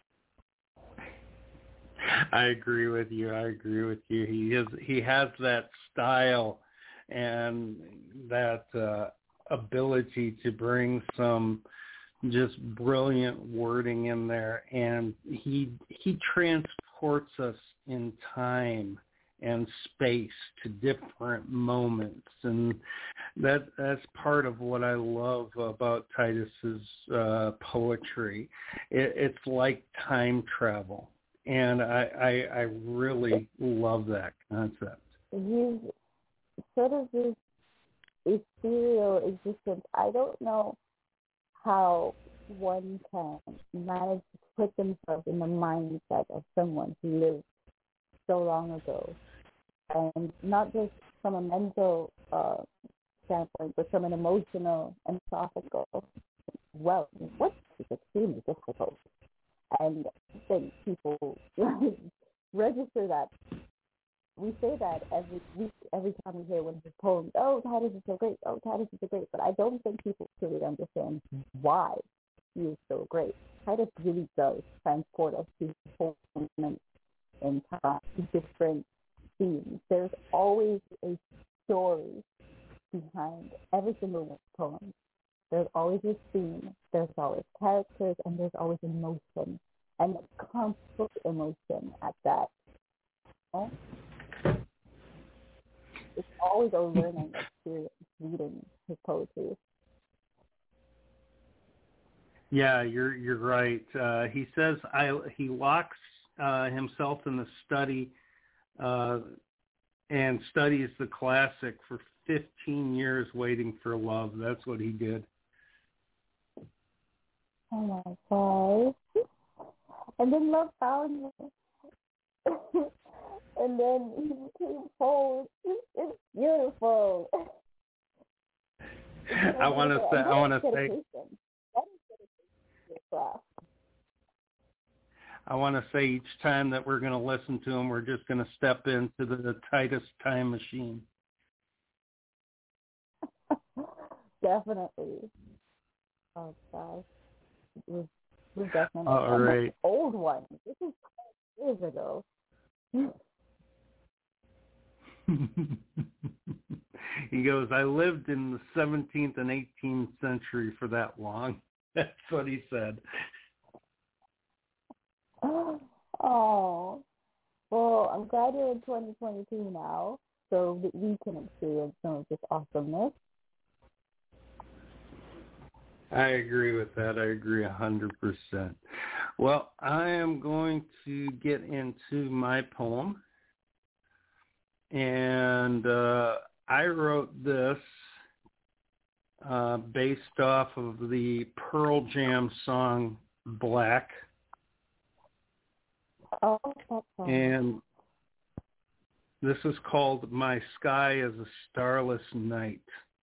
I agree with you. I agree with you. He is. He has that style and that uh, ability to bring some just brilliant wording in there, and he he transports us in time and space to different moments, and that that's part of what I love about Titus's uh, poetry. It, it's like time travel. And I, I I really love that concept.
He's sort of this ethereal existence. I don't know how one can manage to put themselves in the mindset of someone who lived so long ago and not just from a mental uh, standpoint, but from an emotional and philosophical well, what is extremely difficult. And I think people register that. We say that every week, every time we hear one of his poems, oh, Titus is so great, oh, Titus is so great. But I don't think people truly understand why he is so great. Titus really does transport us to whole moments in time, to different themes. There's always a story behind every single poem. There's always a theme, there's always characters, and there's always emotion, and constant emotion at that. You know? It's always a learning experience reading his poetry.
Yeah, you're you're right. Uh, he says I he locks uh, himself in the study uh, and studies the classic for fifteen years, waiting for love. That's what he did.
Oh my God! And then love found him. And then he became whole. It's beautiful. It's
I want to say. I want to say. I want to say each time that we're going to listen to him, we're just going to step into the, the Titus time machine.
Definitely. Oh gosh, we're, we're definitely
all right.
Old one. This is years ago.
He goes, I lived in the seventeenth and eighteenth century for that long. That's what he said.
Oh, well, I'm glad you're in twenty twenty-two now, so that we can experience some of this awesomeness.
I agree with that. I agree one hundred percent. Well, I am going to get into my poem. And uh, I wrote this uh, based off of the Pearl Jam song Black.
Oh, that's fun.
And this is called My Sky is a Starless Night.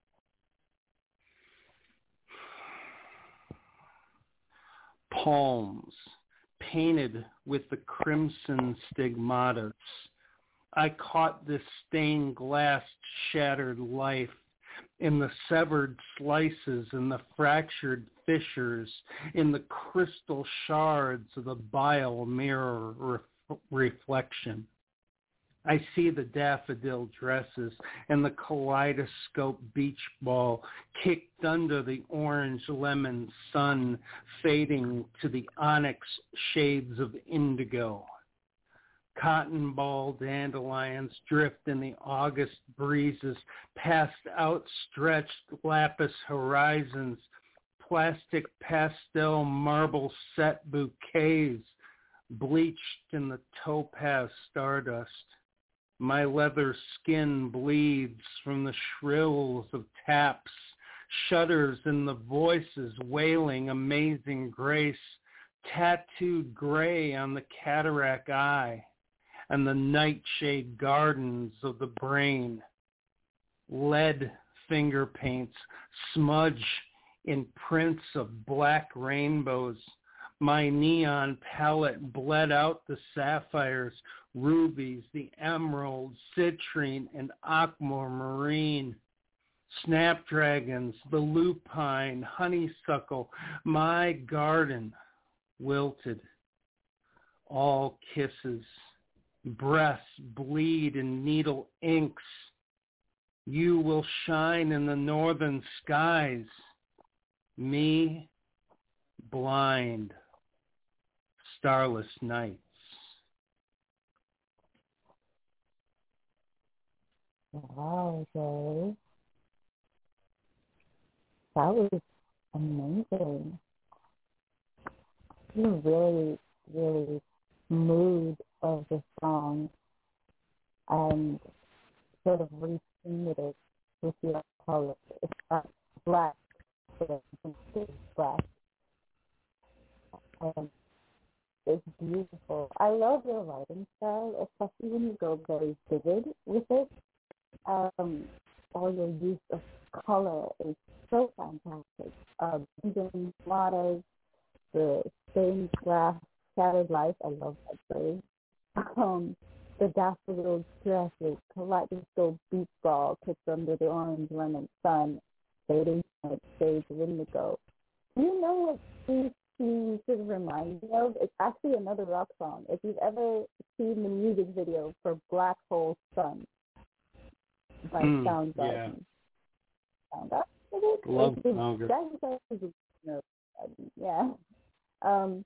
Palms painted with the crimson stigmatas. I caught this stained glass shattered life in the severed slices, in the fractured fissures, in the crystal shards of the bile mirror ref- reflection. I see the daffodil dresses and the kaleidoscope beach ball kicked under the orange lemon sun, fading to the onyx shades of indigo. Cotton ball dandelions drift in the August breezes past outstretched lapis horizons, plastic pastel marble set bouquets bleached in the topaz stardust. My leather skin bleeds from the shrills of taps, shudders in the voices wailing amazing grace, tattooed gray on the cataract eye and the nightshade gardens of the brain. Lead finger paints smudge in prints of black rainbows. My neon palette bled out the sapphires, rubies, the emerald, citrine, and aquamarine. Snapdragons, the lupine, honeysuckle, my garden wilted. All kisses, breaths bleed in needle inks. You will shine in the northern skies. Me, blind, starless nights.
Wow, Jay. That was amazing. You really, really mood of the song and sort of repainted it with your color. It's not black, but it's black. And is beautiful. I love your writing style, especially when you go very vivid with it. Um, all your use of color is so fantastic. Um, even mottos, the stained glass, shattered life. I love that phrase. Um, the daffodil dresses, kaleidoscope beach ball, kicked under the orange lemon sun, fading shades of indigo. Do you know what these two sort of remind me of? It's actually another rock song. If you've ever seen the music video for Black Hole Sun by
mm,
Soundgarden.
Yeah.
Soundgarden?
Love Soundgarden.
Yeah. Um,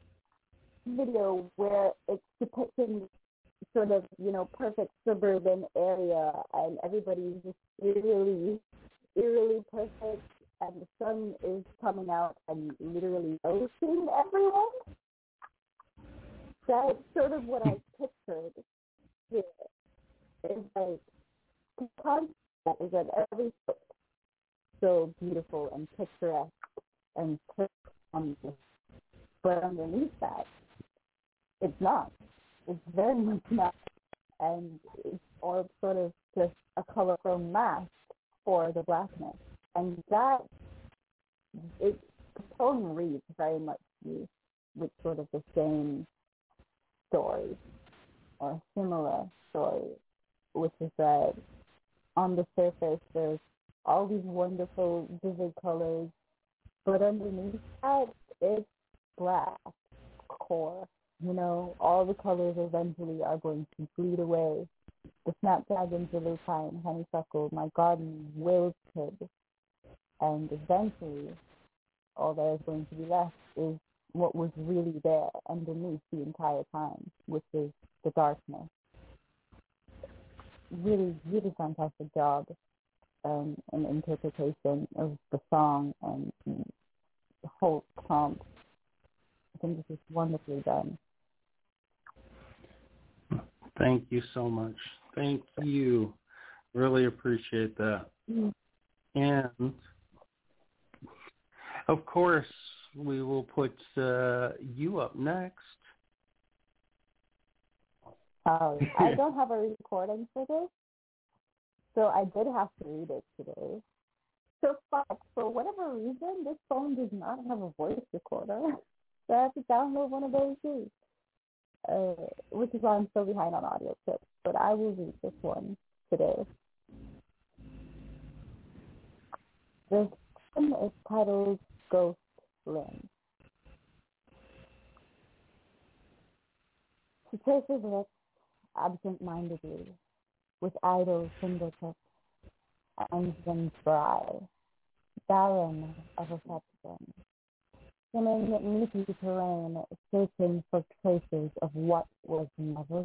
video where it's depicting sort of, you know, perfect suburban area and everybody's just eerily, eerily perfect and the sun is coming out and literally roasting everyone. That's sort of what I pictured here. It's like, the concept is that every foot so beautiful and picturesque and perfect on this. But underneath that, it's not. It's very much not. And it's all sort of just a colorful mask for the blackness. And that, it, the poem reads very much with sort of the same story or similar story, which is that on the surface there's all these wonderful vivid colors, but underneath that it's black core. You know, all the colors eventually are going to bleed away. The snapdragon, lupine, honeysuckle, my garden wilted, and eventually all that is going to be left is what was really there underneath the entire time, which is the darkness. Really, really fantastic job um, in interpretation of the song and, and the whole prompt. I think this is wonderfully done.
Thank you so much. Thank you. Really appreciate that. Mm. And, of course, we will put uh, you up next.
Um, I don't have a recording for this, so I did have to read it today. So, for whatever reason, this phone does not have a voice recorder. So I have to download one of those too, uh, which is why I'm so behind on audio clips. But I will read this one today. This one is titled Ghost Lynn. She traces lips absent-mindedly with idle fingertips and then dry, barren of affection. Swimming leafy terrain, searching for traces of what was never.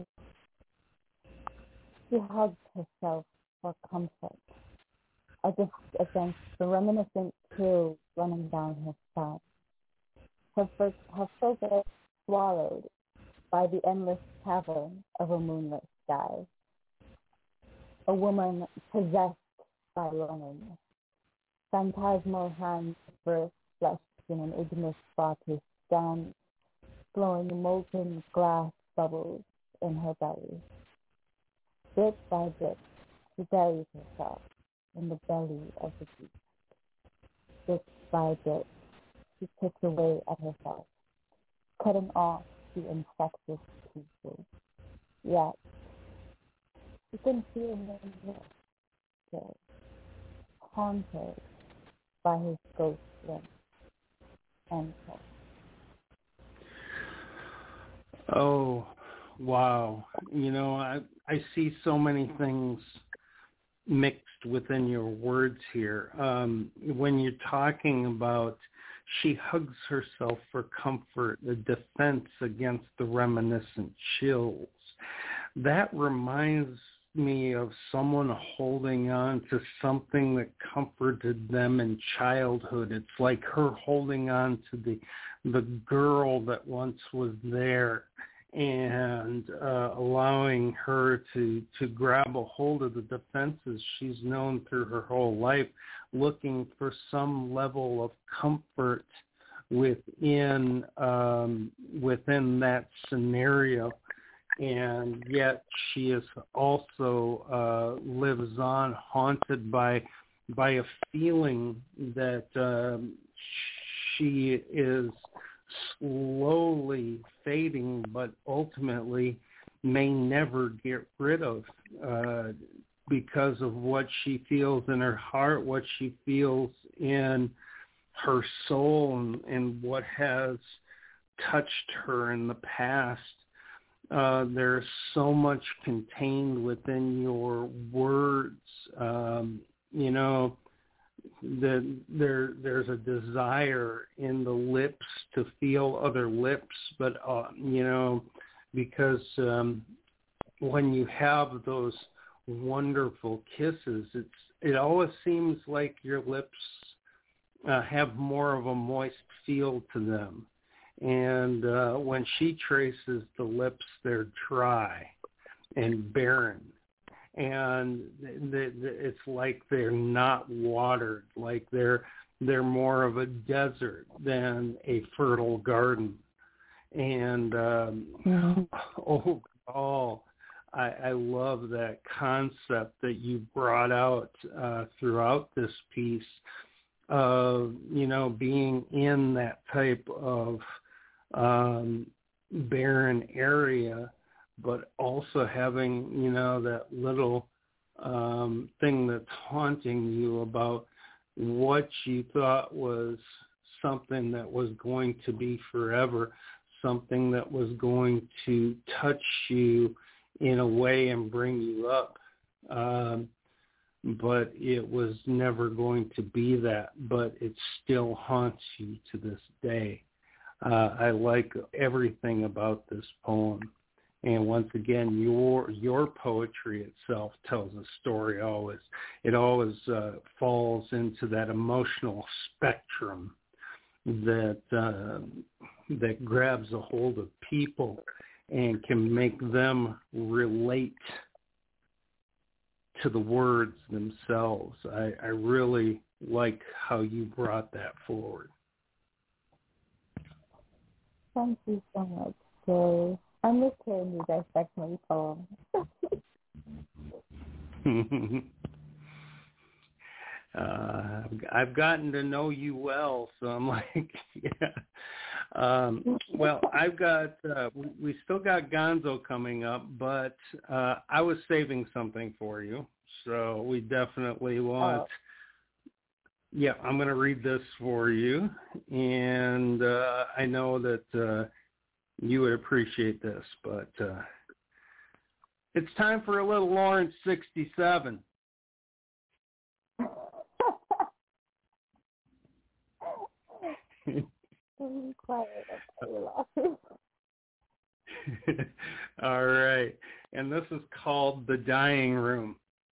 She hugs herself for comfort, as if against the reminiscent chills running down her spine. Her, first, her focus swallowed by the endless cavern of a moonlit sky. A woman possessed by longing. Phantasmal hands burst flesh in an ignis fatuus dance, blowing molten glass bubbles in her belly. Bit by bit, she buries herself in the belly of the beast. Bit by bit, she picks away at herself, cutting off the infectious pieces. Yet, she can feel him still, haunted by his ghost ring. And so.
Oh, wow. You know, I I see so many things mixed within your words here. Um, when you're talking about she hugs herself for comfort, a defense against the reminiscent chills, that reminds me of someone holding on to something that comforted them in childhood. It's like her holding on to the the girl that once was there and uh, allowing her to, to grab a hold of the defenses she's known through her whole life, looking for some level of comfort within um, within that scenario. And yet she is also uh, lives on, haunted by by a feeling that um, she is slowly fading, but ultimately may never get rid of uh, because of what she feels in her heart, what she feels in her soul, and, and what has touched her in the past. Uh, there's so much contained within your words. Um, you know, the, there there's a desire in the lips to feel other lips, but, uh, you know, because um, when you have those wonderful kisses, it's it always seems like your lips uh, have more of a moist feel to them. And uh, when she traces the lips, they're dry and barren. And th- th- it's like they're not watered, like they're they're more of a desert than a fertile garden. And um, mm-hmm. overall, I, I love that concept that you brought out uh, throughout this piece of, you know, being in that type of um, barren area, but also having, you know, that little um, thing that's haunting you about what you thought was something that was going to be forever, something that was going to touch you in a way and bring you up. Um, but it was never going to be that, but it still haunts you to this day. Uh, I like everything about this poem. And once again, your your poetry itself tells a story always. It always uh, falls into that emotional spectrum that uh, that grabs a hold of people and can make them relate to the words themselves. I, I really like how you brought that forward.
Thank you so much, Jay. I'm just hearing you dissect my poem.
uh, I've gotten to know you well, so I'm like, yeah. Um, well, I've got, uh, we, we still got Gonzo coming up, but uh, I was saving something for you, so we definitely want, oh. yeah, I'm going to read this for you, and uh, I know that uh, you would appreciate this, but uh, it's time for a little Lawrence sixty-seven.
Quiet.
All right. And this is called The Dying Room.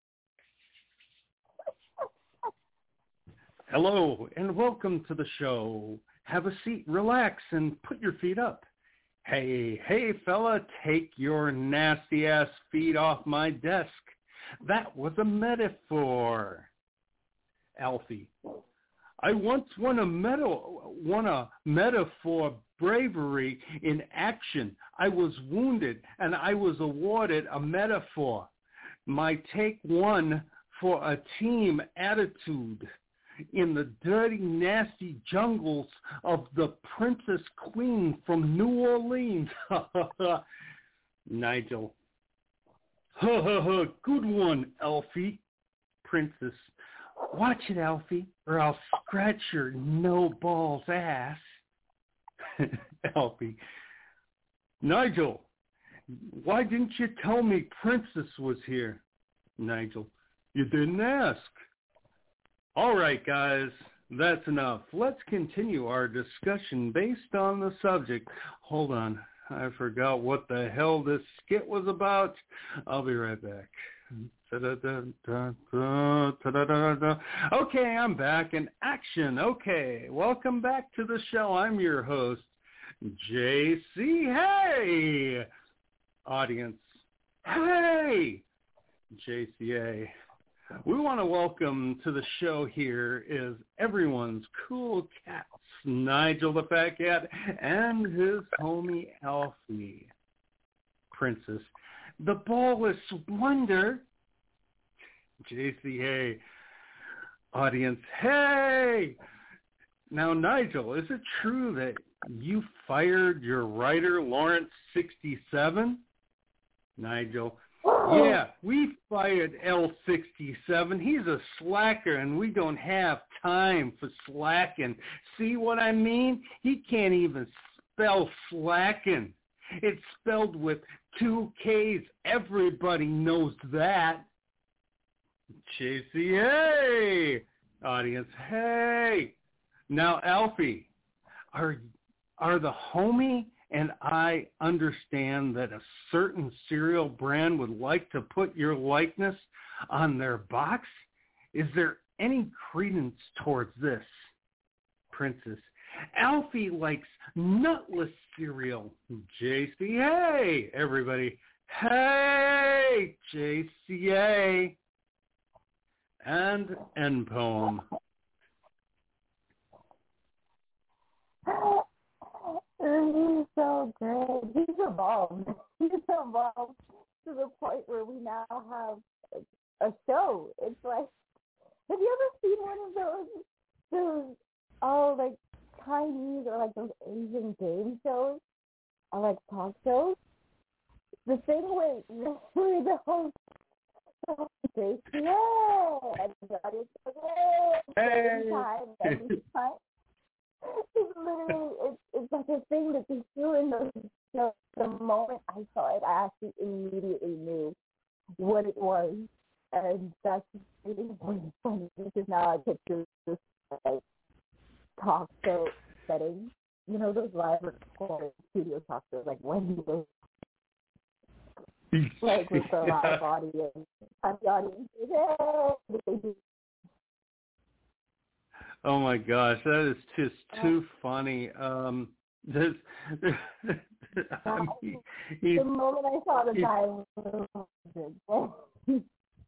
Hello, and welcome to the show. Have a seat, relax, and put your feet up. Hey, hey, fella, take your nasty-ass feet off my desk. That was a metaphor. Alfie. I once won a medal, won a medal for bravery in action. I was wounded, and I was awarded a metaphor. My take one for a team attitude in the dirty, nasty jungles of the Princess Queen from New Orleans. Nigel. Ha ha ha, good one, Alfie. Princess. Watch it, Alfie, or I'll scratch your no-balls ass. Alfie. Nigel, why didn't you tell me Princess was here? Nigel. You didn't ask. All right, guys, that's enough. Let's continue our discussion based on the subject. Hold on. I forgot what the hell this skit was about. I'll be right back. Okay, I'm back in action. Okay, welcome back to the show. I'm your host, J C. Hey! Audience, hey! J C A. we want to welcome to the show here is everyone's cool cats, Nigel the Fat Cat, and his homie Alfie, Princess, the Ballless Wonder, J C A, audience, hey! Now, Nigel, is it true that you fired your writer, Lawrence sixty-seven? Nigel, yeah, we fired L sixty-seven. He's a slacker, and we don't have time for slacking. See what I mean? He can't even spell slacking. It's spelled with two K's. Everybody knows that. J C A, audience, hey. Now, Alfie, are are the homie and I understand that a certain cereal brand would like to put your likeness on their box? Is there any credence towards this? Princess, Alfie likes nutless cereal. J C A, everybody. Hey, J C A. And end poem.
He's so great. He's evolved. He's evolved to the point where we now have a show. It's like, have you ever seen one of those, those, oh, like Chinese or like those Asian game shows or like talk shows? The thing where, where the host says, yeah, and the audience goes, hey, every time, every time. It's literally, it's, it's like a thing that they do in those shows. The moment I saw it, I actually immediately knew what it was. And that's really, really funny because now I picture this like, talk show setting. You know, those live recorded studio talk shows, like Wendy was like with the live audience. And the audience is, hey!
Oh my gosh, that is just too funny. Um, this, I mean,
the moment I saw the guy,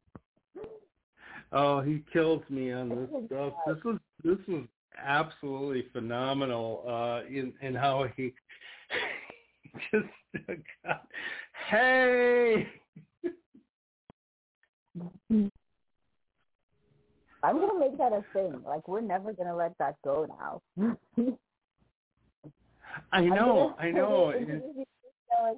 oh, he kills me on this stuff. This was this was absolutely phenomenal. Uh, in in how he just got, hey.
I'm going to make that a thing. Like, we're never going to let that go now.
I know, I know.
Like,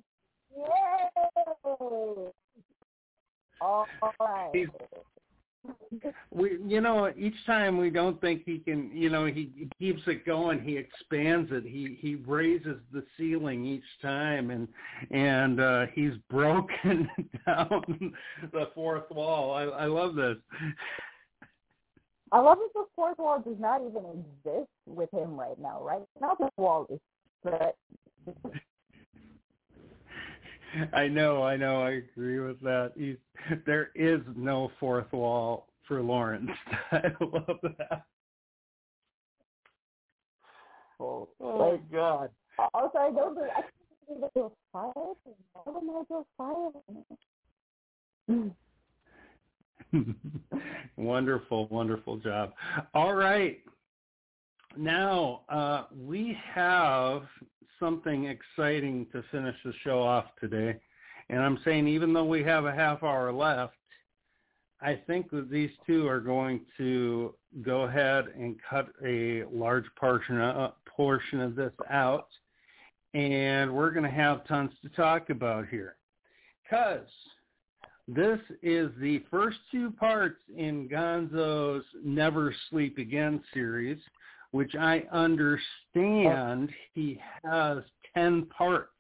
yay! All right.
He's, we, you know, each time we don't think he can, you know, he, he keeps it going. He expands it. He he raises the ceiling each time, and and uh, he's broken down the fourth wall. I, I love this.
I love that the fourth wall does not even exist with him right now, right? Now the wall is set.
I know, I know, I agree with that. He's, there is no fourth wall for Lawrence. I love that.
Oh,
oh
like,
my God.
Also, I don't think I think that they'll fire him. Why would Nigel fire him?
Wonderful, wonderful job. All right. Now, uh, we have something exciting to finish the show off today. And I'm saying even though we have a half hour left, I think that these two are going to go ahead and cut a large portion of, portion of this out. And we're going to have tons to talk about here. Because this is the first two parts in Gonzo's Never Sleep Again series, which I understand he has ten parts.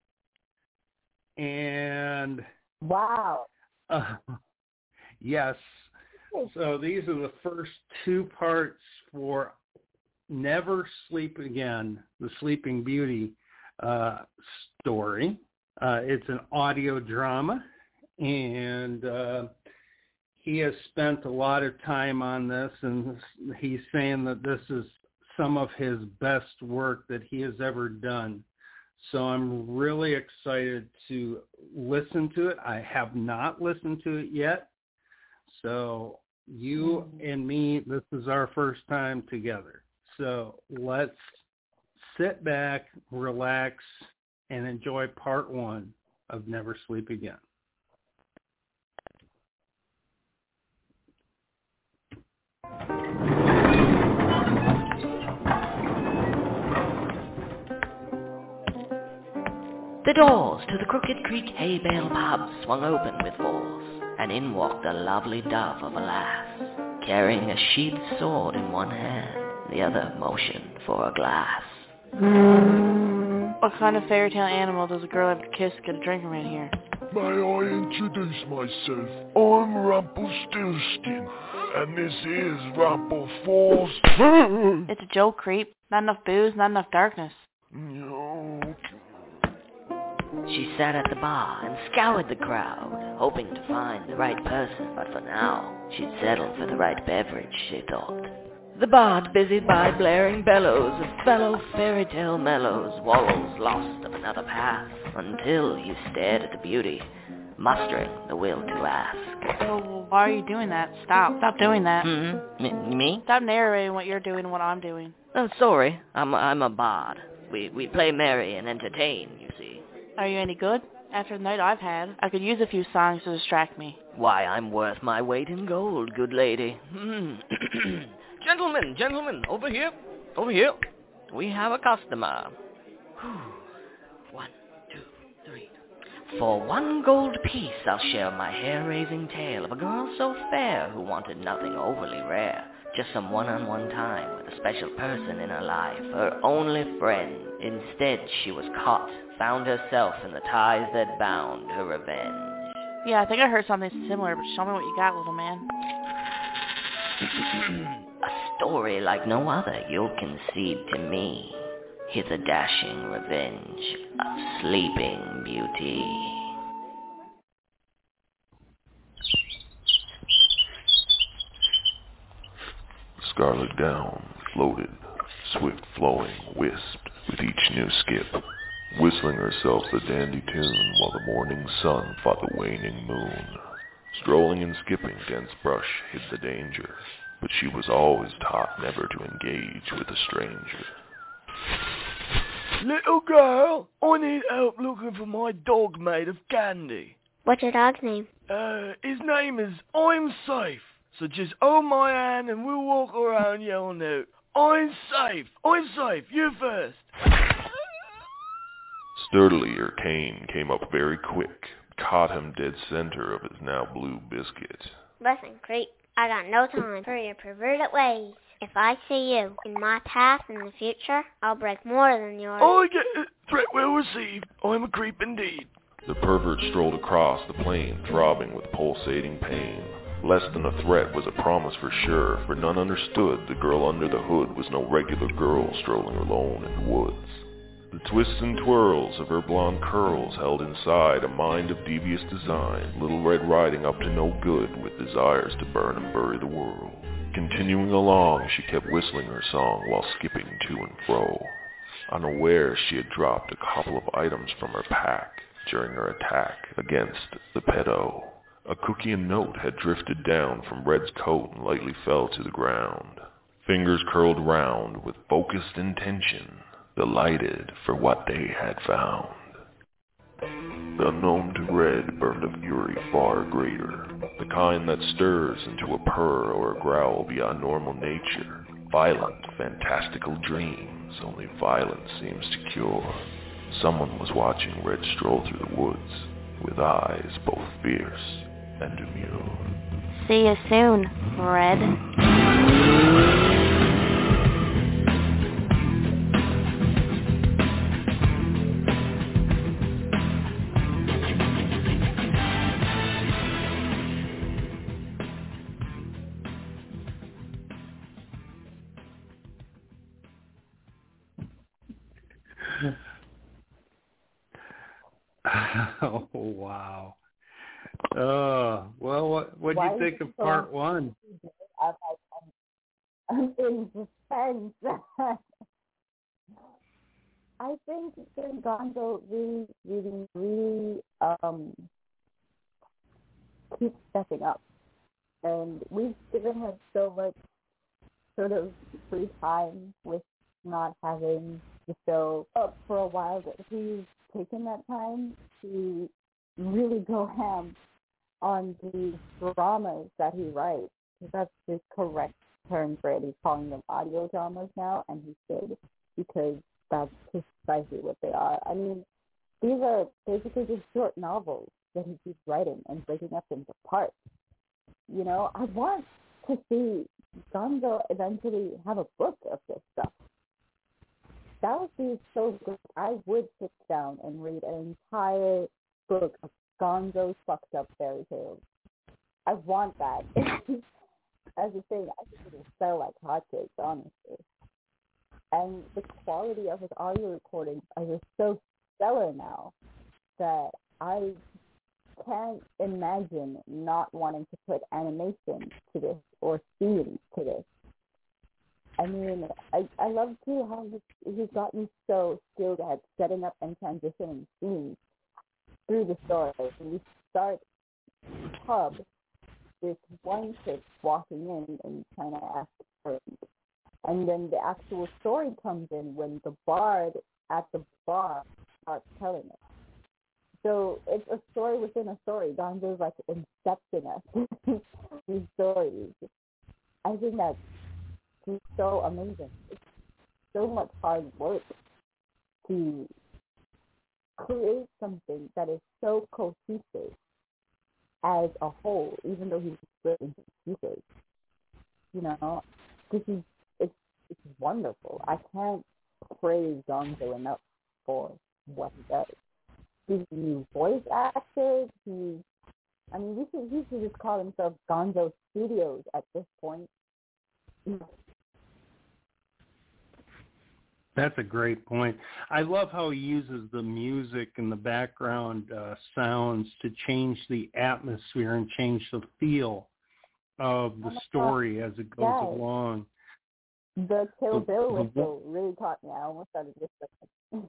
And
wow.
Uh, yes. So these are the first two parts for Never Sleep Again, the Sleeping Beauty uh, story. Uh, it's an audio drama. And uh, he has spent a lot of time on this, and he's saying that this is some of his best work that he has ever done. So I'm really excited to listen to it. I have not listened to it yet, So you and me, this is our first time together. So let's sit back, relax, and enjoy part one of Never Sleep Again.
The doors to the Crooked Creek Hay Bale pub swung open with force, and in walked a lovely dove of a lass, carrying a sheathed sword in one hand, the other motioned for a glass.
What kind of fairy tale animal does a girl have to kiss to get a drink around here?
May I introduce myself? I'm Rumpelstiltskin, and this is Rumpelforce.
It's a joke, creep. Not enough booze, not enough darkness.
No.
She sat at the bar and scoured the crowd, hoping to find the right person, but for now, she'd settled for the right beverage, she thought. The bard busied by blaring bellows of fellow fairy tale mellows, wallows lost of another path, until he stared at the beauty, mustering the will to ask.
So why are you doing that? Stop. Stop doing that.
Mm-hmm. M- me?
Stop narrating what you're doing and what I'm doing.
I'm sorry. I'm, I'm a bard. We, we play merry and entertain, you see.
Are you any good? After the night I've had, I could use a few songs to distract me.
Why, I'm worth my weight in gold, good lady. Gentlemen, gentlemen, over here, over here. We have a customer. One, two, three. For one gold piece, I'll share my hair-raising tale of a girl so fair who wanted nothing overly rare. Just some one-on-one time with a special person in her life, her only friend. Instead, she was caught, found herself in the ties that bound her revenge.
Yeah, I think I heard something similar, but show me what you got, little man.
A story like no other you'll concede to me. Here's a dashing revenge of Sleeping Beauty.
Scarlet gown floated, swift-flowing, wisped with each new skip, whistling herself the dandy tune while the morning sun fought the waning moon. Strolling and skipping dense brush hid the danger, but she was always taught never to engage with a stranger.
Little girl, I need help looking for my dog made of candy.
What's your dog's name?
Uh, his name is I'm Safe. So just hold my hand and we'll walk around yelling out, I'm safe, I'm safe, you first.
Sturdily her cane came up very quick, caught him dead center of his now blue biscuit.
Listen, creep, I got no time for your perverted ways. If I see you in my path in the future, I'll break more than yours.
I get it. Threat well received. I'm a creep indeed.
The pervert strolled across the plain, throbbing with pulsating pain. Less than a threat was a promise for sure, for none understood the girl under the hood was no regular girl strolling alone in the woods. The twists and twirls of her blonde curls held inside a mind of devious design, Little Red Riding up to no good with desires to burn and bury the world. Continuing along, she kept whistling her song while skipping to and fro. Unaware, she had dropped a couple of items from her pack during her attack against the pedo. A cookie and note had drifted down from Red's coat and lightly fell to the ground. Fingers curled round with focused intention, delighted for what they had found. Unknown to Red burned a fury far greater, the kind that stirs into a purr or a growl beyond normal nature. Violent, fantastical dreams only violence seems to cure. Someone was watching Red stroll through the woods, with eyes both fierce and demure.
See you soon, Red.
Oh, wow. Uh, well, what what do you think of
so
part one?
I'm, I'm, I'm in suspense. I think Gonzo really, really, really um, keeps stepping up and we've given him so much sort of free time with not having the show up for a while that he's taken that time to really go ham on the dramas that he writes. That's the correct term for it. He's calling them audio dramas now, and he should, because that's precisely what they are. I mean, these are basically just short novels that he keeps writing and breaking up into parts. You know, I want to see Gonzo eventually have a book of this stuff. That would be so good. I would sit down and read an entire book of Gonzo's fucked up fairy tales. I want that. As a thing, I think it will sell like hotcakes, honestly. And the quality of his audio recordings are just so stellar now that I can't imagine not wanting to put animation to this or scenes to this. I mean, I, I love too how he's, he's gotten so skilled at setting up and transitioning scenes through the story. We start Hub with one kid walking in and trying to ask for it. And then the actual story comes in when the bard at the bar starts telling it. So it's a story within a story. Gonzo's like incepting us these stories. I think that's so amazing. It's so much hard work to create something that is so cohesive as a whole, even though he's split into pieces. You know, this is it's it's wonderful. I can't praise Gonzo enough for what he does. He's a new voice actor. He's, I mean, he should, he should just call himself Gonzo Studios at this point.
That's a great point. I love how he uses the music and the background uh, sounds to change the atmosphere and change the feel of the story as it goes
yes.
along.
The Kill Bill
The- the-
whistle really caught me. I almost started whistling.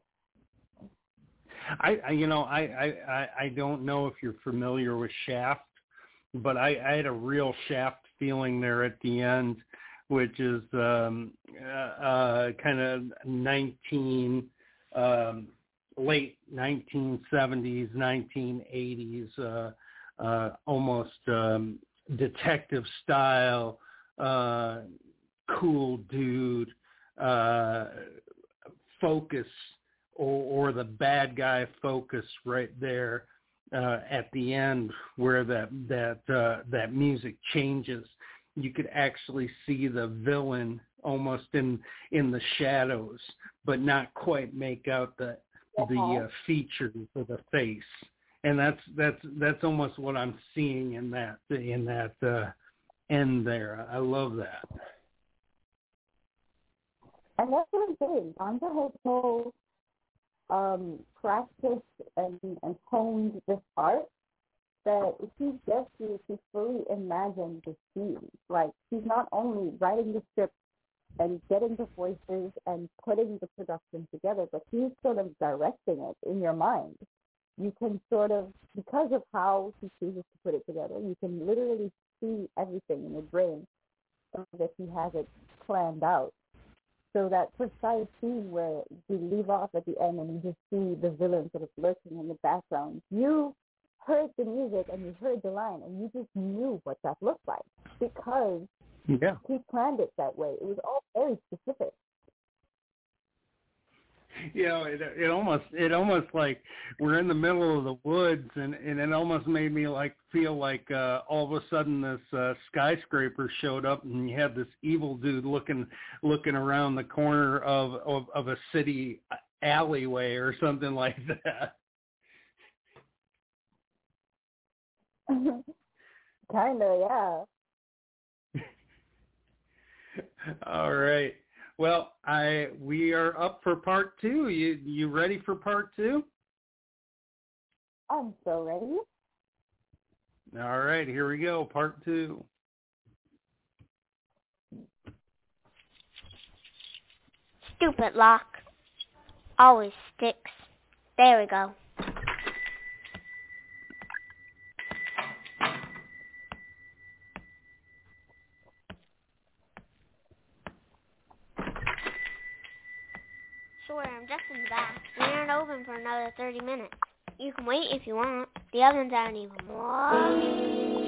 I, I you know I, I, I- I don't know if you're familiar with Shaft, but I, I had a real Shaft feeling there at the end, which is um, uh, uh, kind of nineteen um, late nineteen seventies, nineteen eighties, uh, uh, almost um, detective style, uh, cool dude, uh, focus. Or, or the bad guy focus right there uh, at the end, where that that uh, that music changes. You could actually see the villain almost in in the shadows, but not quite make out the the uh, features of the face. And that's that's that's almost what I'm seeing in that in that uh, end there. I love that.
And that's what I'm saying. Gonzo has so um, practiced and, and honed this art that he gets you to fully imagine the scene. Like, he's not only writing the script and getting the voices and putting the production together, but he's sort of directing it in your mind. You can sort of, because of how he chooses to put it together, you can literally see everything in your brain so that he has it planned out. So that precise scene where you leave off at the end and you just see the villain sort of lurking in the background, you heard the music and you heard the line and you just knew what that looked like because
yeah.
he planned it that way. It was all very specific.
You know, it, it almost it almost like we're in the middle of the woods, and, and it almost made me like feel like uh, all of a sudden this uh, skyscraper showed up, and you had this evil dude looking looking around the corner of, of, of a city alleyway or something like that.
Kinda, yeah.
All right. Well, I we are up for part two. You you ready for part two?
I'm so ready.
All right, here we go. Part two.
Stupid lock. Always sticks. There we go. swear, I'm just in the back. We aren't open for another thirty minutes. You can wait if you want. The ovens aren't even warm.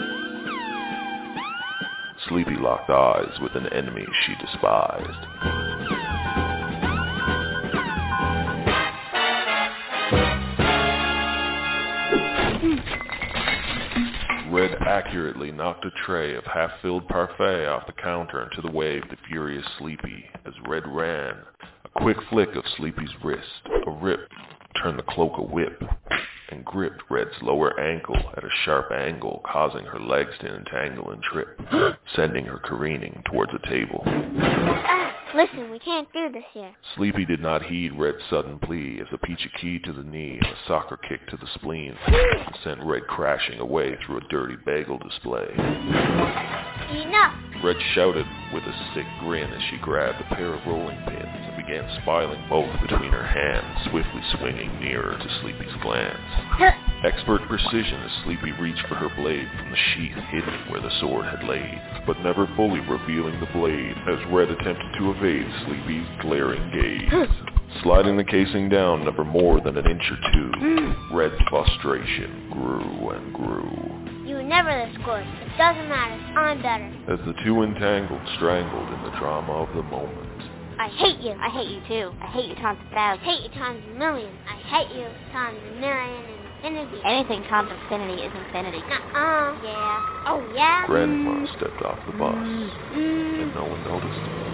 Sleepy locked eyes with an enemy she despised. Red accurately knocked a tray of half-filled parfait off the counter and to the way of the furious Sleepy as Red ran. A quick flick of Sleepy's wrist, a rip, turned the cloak a whip, and gripped Red's lower ankle at a sharp angle, causing her legs to entangle and trip, sending her careening towards a table.
Ah, listen, we can't do this here.
Sleepy did not heed Red's sudden plea as a peachy key to the knee and a soccer kick to the spleen sent Red crashing away through a dirty bagel display.
Enough!
Red shouted with a sick grin as she grabbed a pair of rolling pins and began spiling both between her hands, swiftly swinging nearer to Sleepy's glands. Expert precision as Sleepy reached for her blade from the sheath hidden where the sword had laid, but never fully revealing the blade as Red attempted to evade Sleepy's glaring gaze. Sliding the casing down never more than an inch or two, Red's frustration grew and grew.
You were never this good. It doesn't matter. I'm better.
As the two entangled, strangled in the drama of the moment.
I hate you.
I hate you too. I hate you times a thousand.
I hate you times a million. I hate you times a million and infinity.
Anything times infinity is infinity.
Nuh-uh. Yeah. Oh, yeah?
Grandma stepped off the bus, mm. and no one noticed.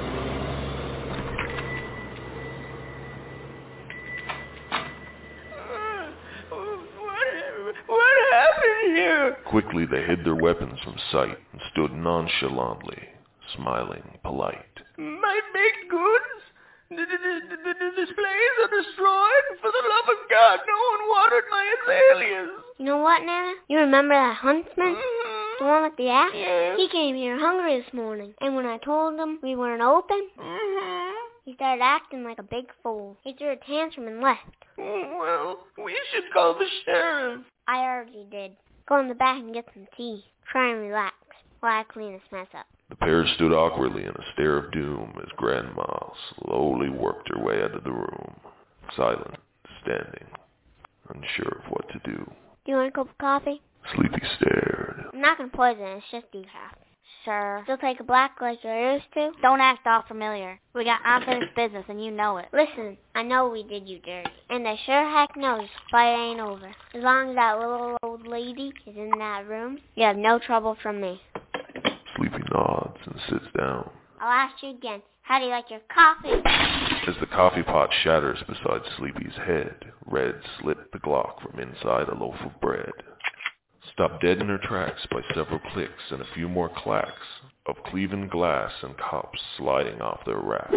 What happened here?
Quickly they hid their weapons from sight and stood nonchalantly, smiling polite.
My baked goods? The, the, the, the, the displays are destroyed? For the love of God, no one watered my azaleas.
You know what, Nana? You remember that huntsman?
Mm-hmm.
The one with the axe?
Yes.
He came here hungry this morning, and when I told him we weren't open,
mm-hmm.
he started acting like a big fool. He threw a tantrum and left.
Well, we should call the sheriff.
I already did. Go in the back and get some tea. Try and relax while I clean this mess up.
The pair stood awkwardly in a stare of doom as Grandma slowly worked her way out of the room, silent, standing, unsure of what to do.
Do you want a cup of coffee?
Sleepy stared.
I'm not going to poison it. It's just decaf. Sure. Still take a black like you used to?
Don't act all familiar. We got unfinished business and you know it.
Listen, I know we did you dirty. And I sure heck knows the fight ain't over. As long as that little old lady is in that room, you have no trouble from me.
Sleepy nods and sits down.
I'll ask you again. How do you like your coffee?
As the coffee pot shatters beside Sleepy's head, Red slipped the Glock from inside a loaf of bread. Stopped dead in her tracks by several clicks and a few more clacks of cleaving glass and cups sliding off their rack.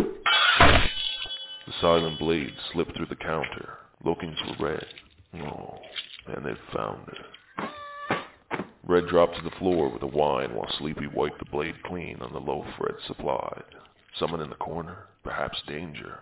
The silent blade slipped through the counter, looking for Red. Oh, and they found her. Red dropped to the floor with a whine while Sleepy wiped the blade clean on the loaf Red supplied. Someone in the corner? Perhaps danger.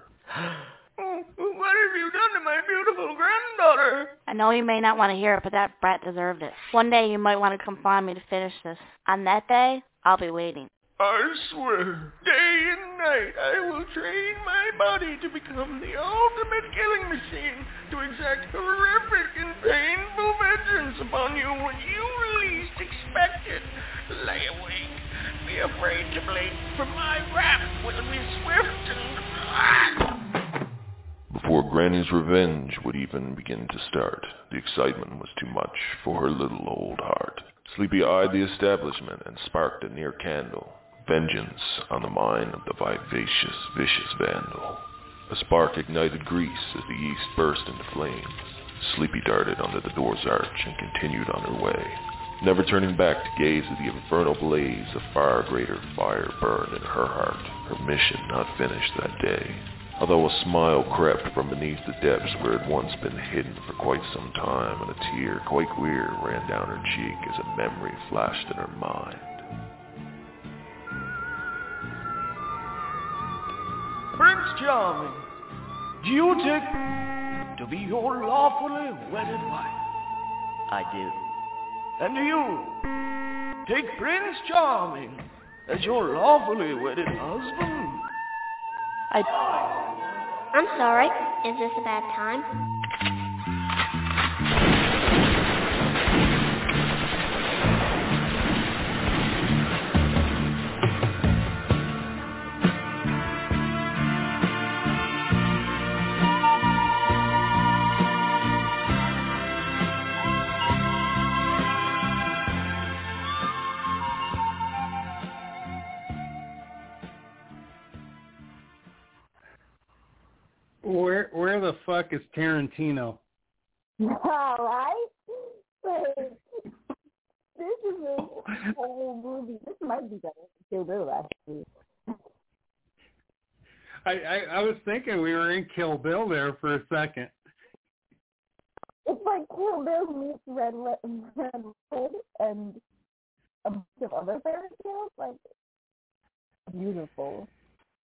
What have you done to my beautiful granddaughter?
I know you may not want to hear it, but that brat deserved it. One day you might want to come find me to finish this. On that day, I'll be waiting.
I swear, day and night, I will train my body to become the ultimate killing machine, to exact horrific and painful vengeance upon you when you least expect it. Lay awake, be afraid to blink, for my wrath will be swift and...
Before Granny's revenge would even begin to start, the excitement was too much for her little old heart. Sleepy eyed the establishment and sparked a near candle. Vengeance on the mind of the vivacious, vicious vandal. A spark ignited grease as the yeast burst into flames. Sleepy darted under the door's arch and continued on her way. Never turning back to gaze at the infernal blaze, a far greater fire burned in her heart, her mission not finished that day. Although a smile crept from beneath the depths where it had once been hidden for quite some time, and a tear, quite clear, ran down her cheek as a memory flashed in her mind.
Prince Charming, do you take to be your lawfully wedded wife?
I do.
And do you take Prince Charming as your lawfully wedded husband?
I...
I'm sorry. Is this a bad time?
Where where the fuck is Tarantino?
All right. Like, this is a whole movie. This might be better than Kill Bill, actually.
I, I, I was thinking we were in Kill Bill there for a second.
It's like Kill Bill meets Red Red, Red Hood and a bunch of other fairy tales. Like, beautiful.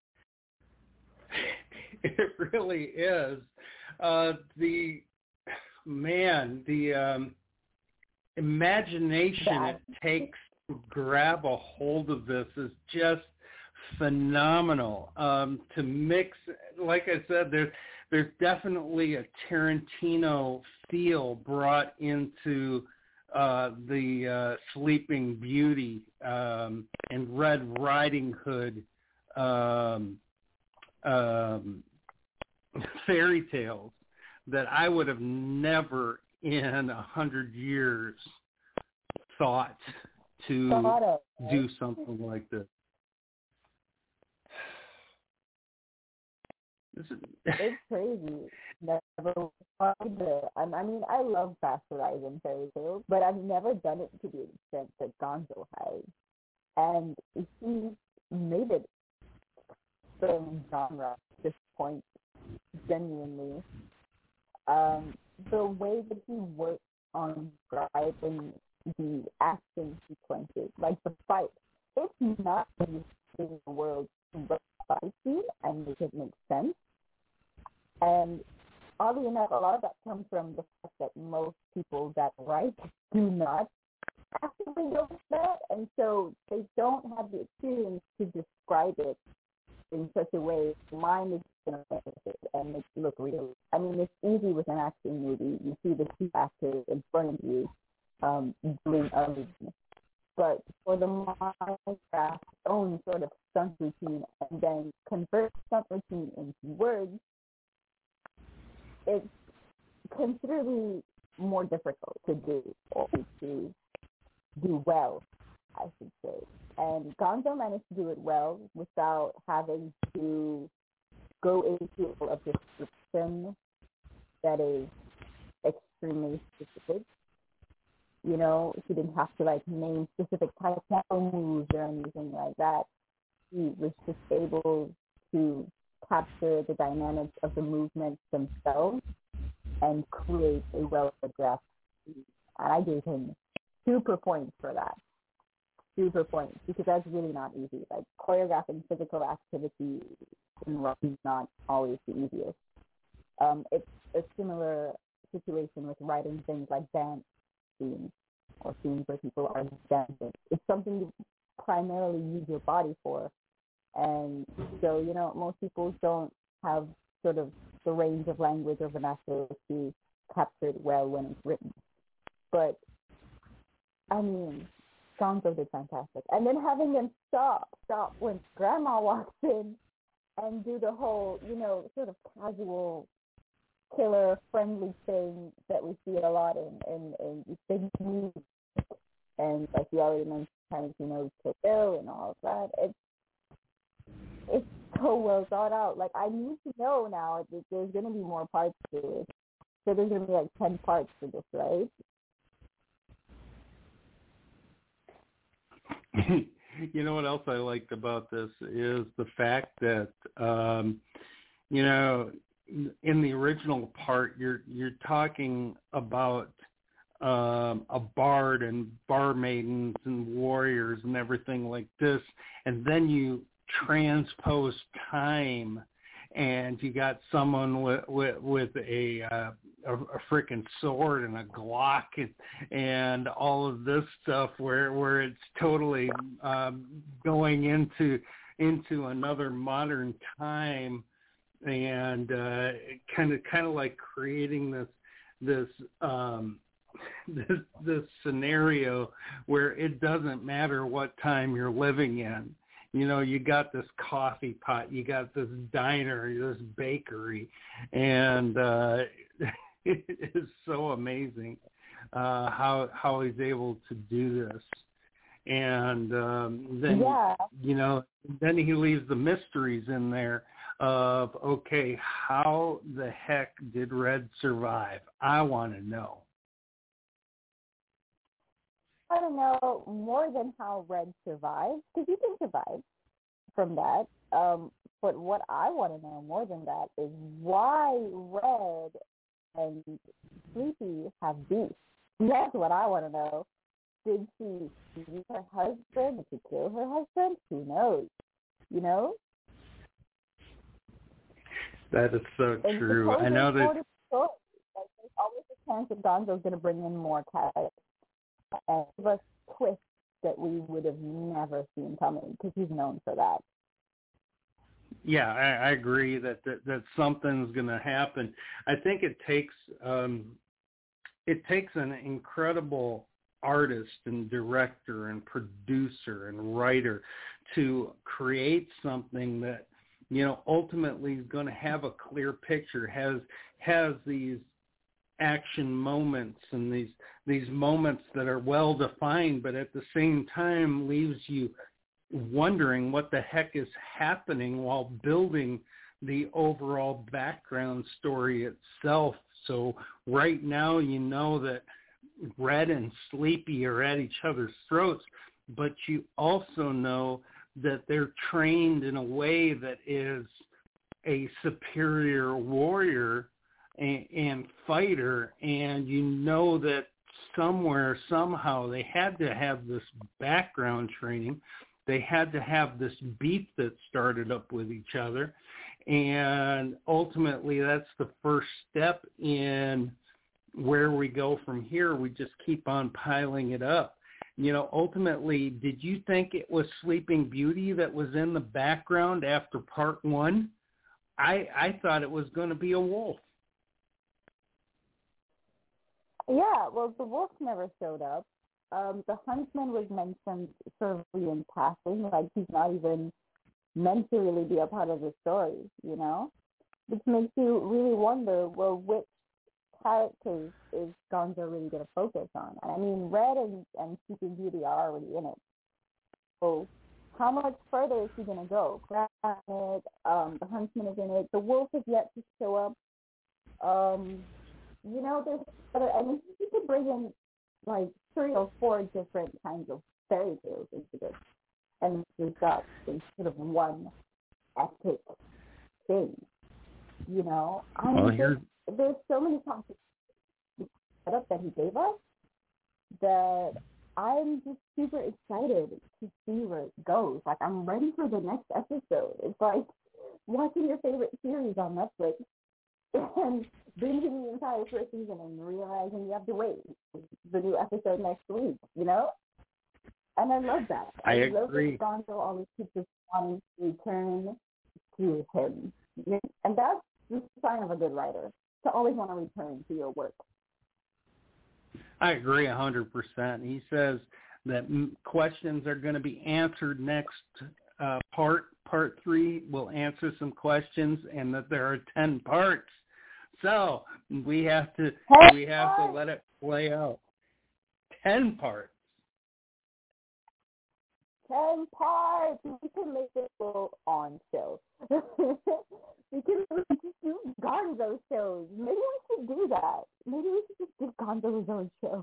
It really is. Uh, the man, the um, imagination
Bad.
it takes to grab a hold of this is just phenomenal. Um, to mix, like I said, there's there's definitely a Tarantino feel brought into uh, the uh, Sleeping Beauty um, and Red Riding Hood. Um, Um, fairy tales that I would have never in a hundred years thought to
Thought of, right?
do something like this. this is
It's crazy. Never tried it. I I mean, I love bastardizing fairy tales, but I've never done it to the extent that Gonzo has. And he made it film genre at this point, genuinely. Um, the way that he works on describing the action sequences, like the fight, it's not in the world to write a fight scene and make it make sense. And oddly enough, a lot of that comes from the fact that most people that write do not actively know that, and so they don't have the experience to describe it in such a way mine is going to finish it and make it look real. I mean, it's easy with an action movie. You see the two actors in front of you um, doing everything. But for the Minecraft own sort of stunt routine and then convert stunt routine into words, it's considerably more difficult to do or to do well, I should say. And Gonzo managed to do it well without having to go into a description that is extremely specific. You know, he didn't have to like name specific taekwondo moves or anything like that. He was just able to capture the dynamics of the movements themselves and create a well-addressed scene. And I gave him super points for that. Super points, because that's really not easy. Like, choreographing physical activity in rock is not always the easiest. Um, it's a similar situation with writing things like dance scenes or scenes where people are dancing. It's something you primarily use your body for. And so, you know, most people don't have sort of the range of language or vernacular to capture it well when it's written. But, I mean, Gonzo did fantastic. And then having them stop, stop when Grandma walks in and do the whole, you know, sort of casual killer-friendly thing that we see a lot in, in, in big movies. And like you already mentioned, Tarantino's Kill Bill and all of that. It's, it's so well thought out. Like, I need to know now that there's going to be more parts to it. So there's going to be like ten parts to this, right?
You know what else I liked about this is the fact that, um, you know, in the original part, you're you're talking about um, a bard and barmaidens and warriors and everything like this, and then you transpose time, and you got someone with with, with a uh, a, a freaking sword and a Glock and, and all of this stuff, where where it's totally um, going into into another modern time. and uh, kind of kind of like creating this this um, this this scenario where it doesn't matter what time you're living in. You know, you got this coffee pot, you got this diner, this bakery, and uh, it is so amazing uh, how how he's able to do this. And um, then, yeah. you know, then he leaves the mysteries in there of, okay, how the heck did Red survive? I want to know.
I don't know more than how Red survived, because he can survive from that. Um, but what I want to know more than that is why Red and Sleepy have beef. That's what I want to know. Did she use her husband? Did she kill her husband? Who knows? You know?
That is so
and
true. I know that.
Like, there's always a chance that Gonzo's going to bring in more characters and give us twists that we would have never seen coming, because he's known for that.
Yeah, I, I agree that, that that something's going to happen. I think it takes um, it takes an incredible artist and director and producer and writer to create something that, you know, ultimately is going to have a clear picture, has has these action moments and these these moments that are well defined, but at the same time leaves you wondering what the heck is happening while building the overall background story itself. So right now, you know that Red and Sleepy are at each other's throats, but you also know that they're trained in a way that is a superior warrior and, and fighter, and you know that somewhere, somehow, they had to have this background training. They had to have this beef that started up with each other, and ultimately that's the first step in where we go from here. We just keep on piling it up. You know, ultimately, did you think it was Sleeping Beauty that was in the background after part one? I I thought it was going to be a wolf.
Yeah, well, the wolf never showed up. Um, the huntsman was mentioned sort of in passing, like he's not even meant to really be a part of the story, you know? Which makes you really wonder, well, which characters is Gonzo really going to focus on? I mean, Red and, and Sleeping Beauty are already in it. So how much further is he going to go? Granted, um, the huntsman is in it. The wolf is yet to show up. Um, you know, there's other, I mean, he could bring in like three or four different kinds of fairy tales into this. And we've got instead of one epic thing, you know? I
well,
mean, there's, there's so many concepts setup that he gave us that I'm just super excited to see where it goes. Like, I'm ready for the next episode. It's like watching your favorite series on Netflix and binging the entire first season and realizing you have to wait the new episode next week, you know? And I love that.
I, I
love
agree.
that Gonzo always keeps us wanting to return to him. And that's the sign of a good writer, to always want to return to your work.
I agree one hundred percent. He says that questions are going to be answered next uh, part. Part three will answer some questions, and that there are ten parts. So we have to ten we have parts. to let it play out. Ten parts.
Ten parts. We can make this go on show. We can just do Gonzo shows. Maybe we should do that. Maybe we should just give Gonzo his own show.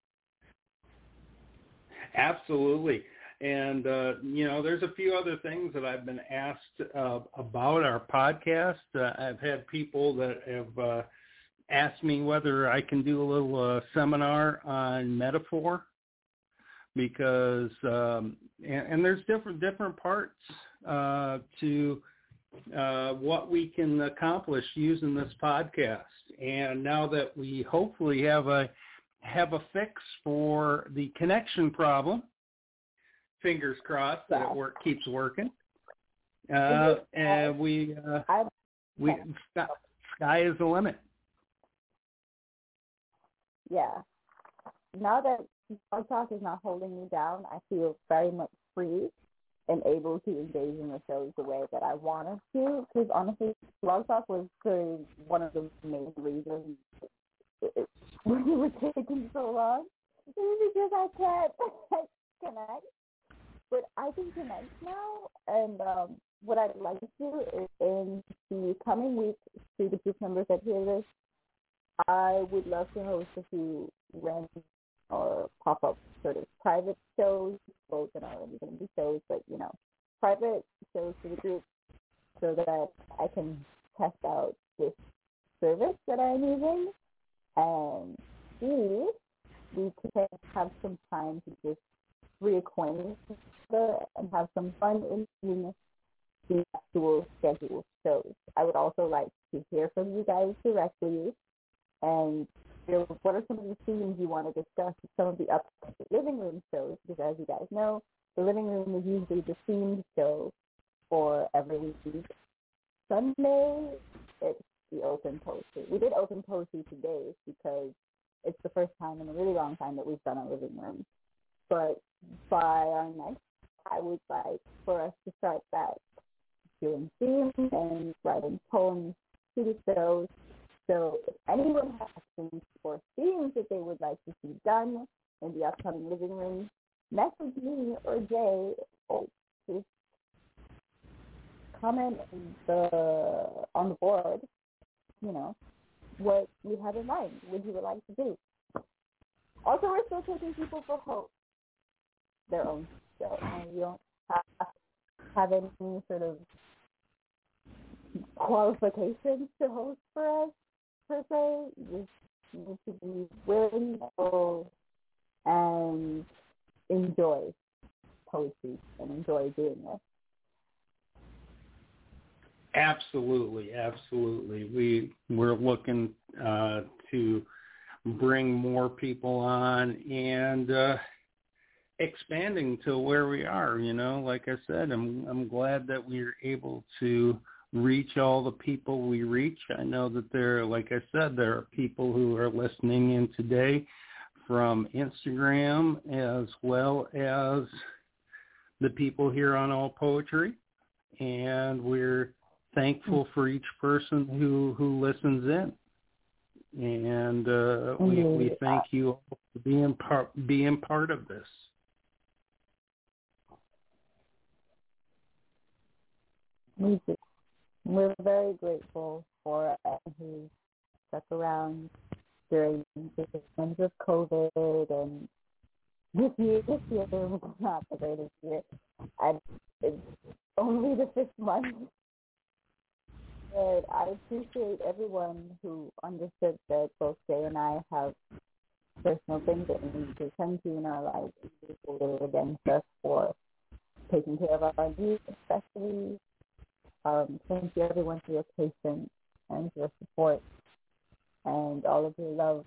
Absolutely. And, uh, you know, there's a few other things that I've been asked uh, about our podcast. Uh, I've had people that have uh, asked me whether I can do a little uh, seminar on metaphor, because um, and, and there's different different parts uh, to uh, what we can accomplish using this podcast. And now that we hopefully have a have a fix for the connection problem, fingers crossed that it work keeps working. Uh, and we uh, we sky, sky is the limit.
Yeah. Now that Blog Talk is not holding me down, I feel very much free and able to engage in the shows the way that I wanted to. Because honestly, Blog Talk was sort of one of the main reasons it, when it was taking so long. It was because I can't connect. But I can connect now, and um, what I'd like to do is in the coming week, to the group members that hear this, I would love to host a few random or pop-up sort of private shows, both in our own going to be shows, but, you know, private shows for the group so that I can test out this service that I'm using and see if we can have some time to just reacquaint each other and have some fun in the actual scheduled shows. I would also like to hear from you guys directly and you know, what are some of the themes you want to discuss with some of the upcoming living room shows, because as you guys know, the living room is usually the themed show for every week. Sunday, it's the open poetry. We did open poetry today because it's the first time in a really long time that we've done a living room. But by our next, I would like for us to start that doing themes and writing poems to the shows. So if anyone has things for themes that they would like to see done in the upcoming living room, message me or Jay or just comment the, on the board, you know, what you have in mind, what you would like to do. Also, we're still taking people for host their own show. And you don't have, have any sort of qualifications to host for us, per se. You just need to be willing and enjoy poetry and enjoy doing it.
Absolutely, absolutely. We we're looking uh, to bring more people on and uh, expanding to where we are. You know, like I said, I'm I'm glad that we're able to reach all the people we reach. I know that there, like I said, there are people who are listening in today from Instagram as well as the people here on All Poetry, and we're thankful for each person who, who listens in. And uh, we, we thank you all for being part, being part of this.
Me too. We're very grateful for everyone who stuck around during the times of COVID, and this year, this year was not the greatest year. I, it's only the fifth month. But I appreciate everyone who understood that both Jay and I have personal things that we need to attend to in our lives. People that are against us for taking care of our needs, especially. Um, thank you, everyone, for your patience and your support and all of your love.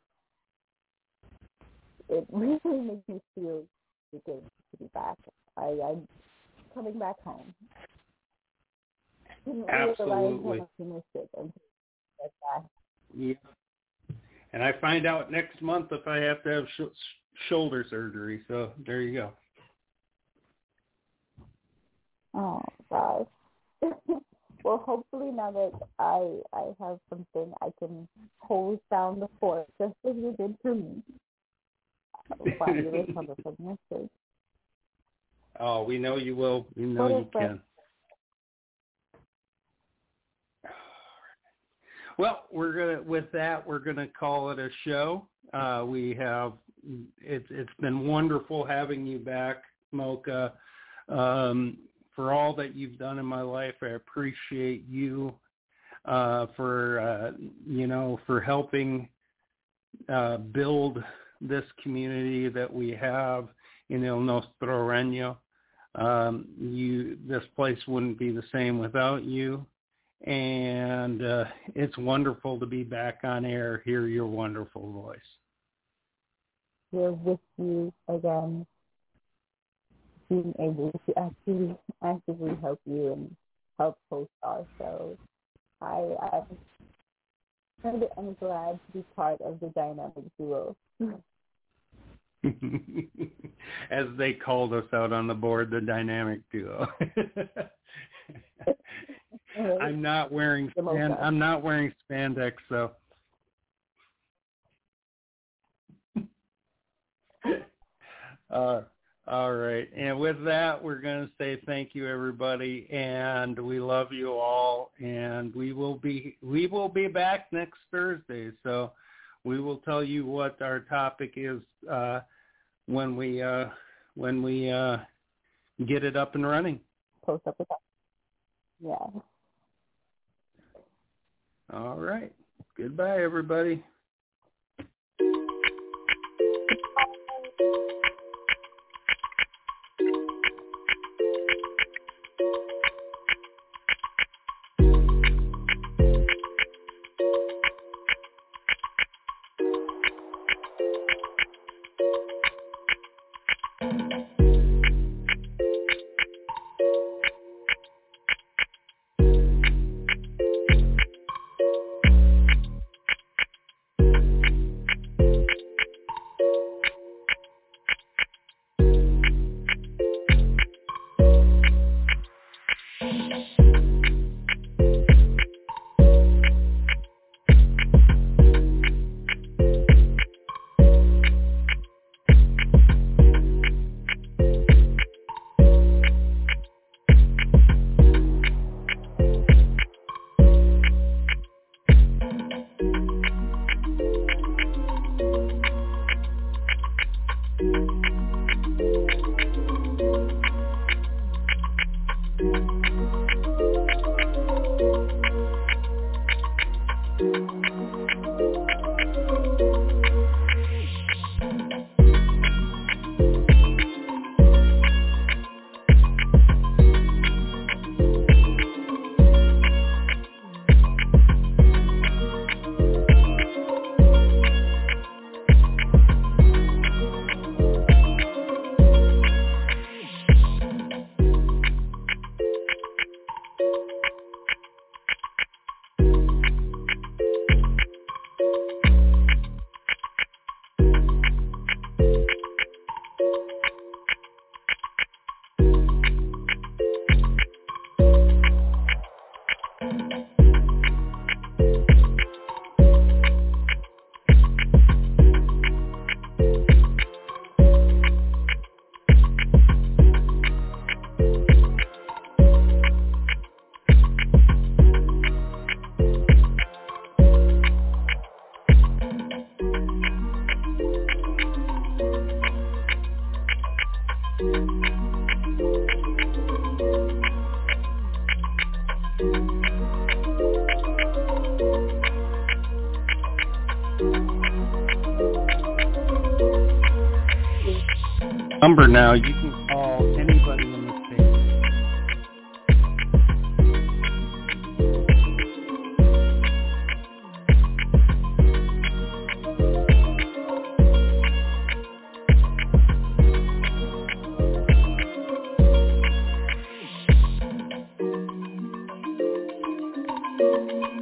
It really makes me feel good to be back. I, I'm coming back home.
Absolutely. Yeah. And I find out next month if I have to have sh- shoulder surgery. So there you go.
Oh, gosh. Well, hopefully now that I I have something, I can hold down the fort just as you did for me. While you recover from your surgery.
Oh, we know you will. We know you can. Well, we're gonna with that we're gonna call it a show. Uh, we have it's it's been wonderful having you back, Mocha. Um, for all that you've done in my life, I appreciate you uh, for uh, you know for helping uh, build this community that we have in El Nostro Reino. Um, you this place wouldn't be the same without you. And uh, it's wonderful to be back on air, hear your wonderful voice.
We're with you again, being able to actually actively help you and help host our shows. I I'm, I'm glad to be part of the dynamic duo.
As they called us out on the board, the dynamic duo. I'm not wearing span, I'm not wearing spandex, so. uh, all right, and with that, we're going to say thank you, everybody, and we love you all, and we will be we will be back next Thursday. So we will tell you what our topic is uh, when we uh, when we uh, get it up and running.
Post up with that. Yeah.
All right. Goodbye, everybody. Number now, you can call anybody in the state.
Thank you.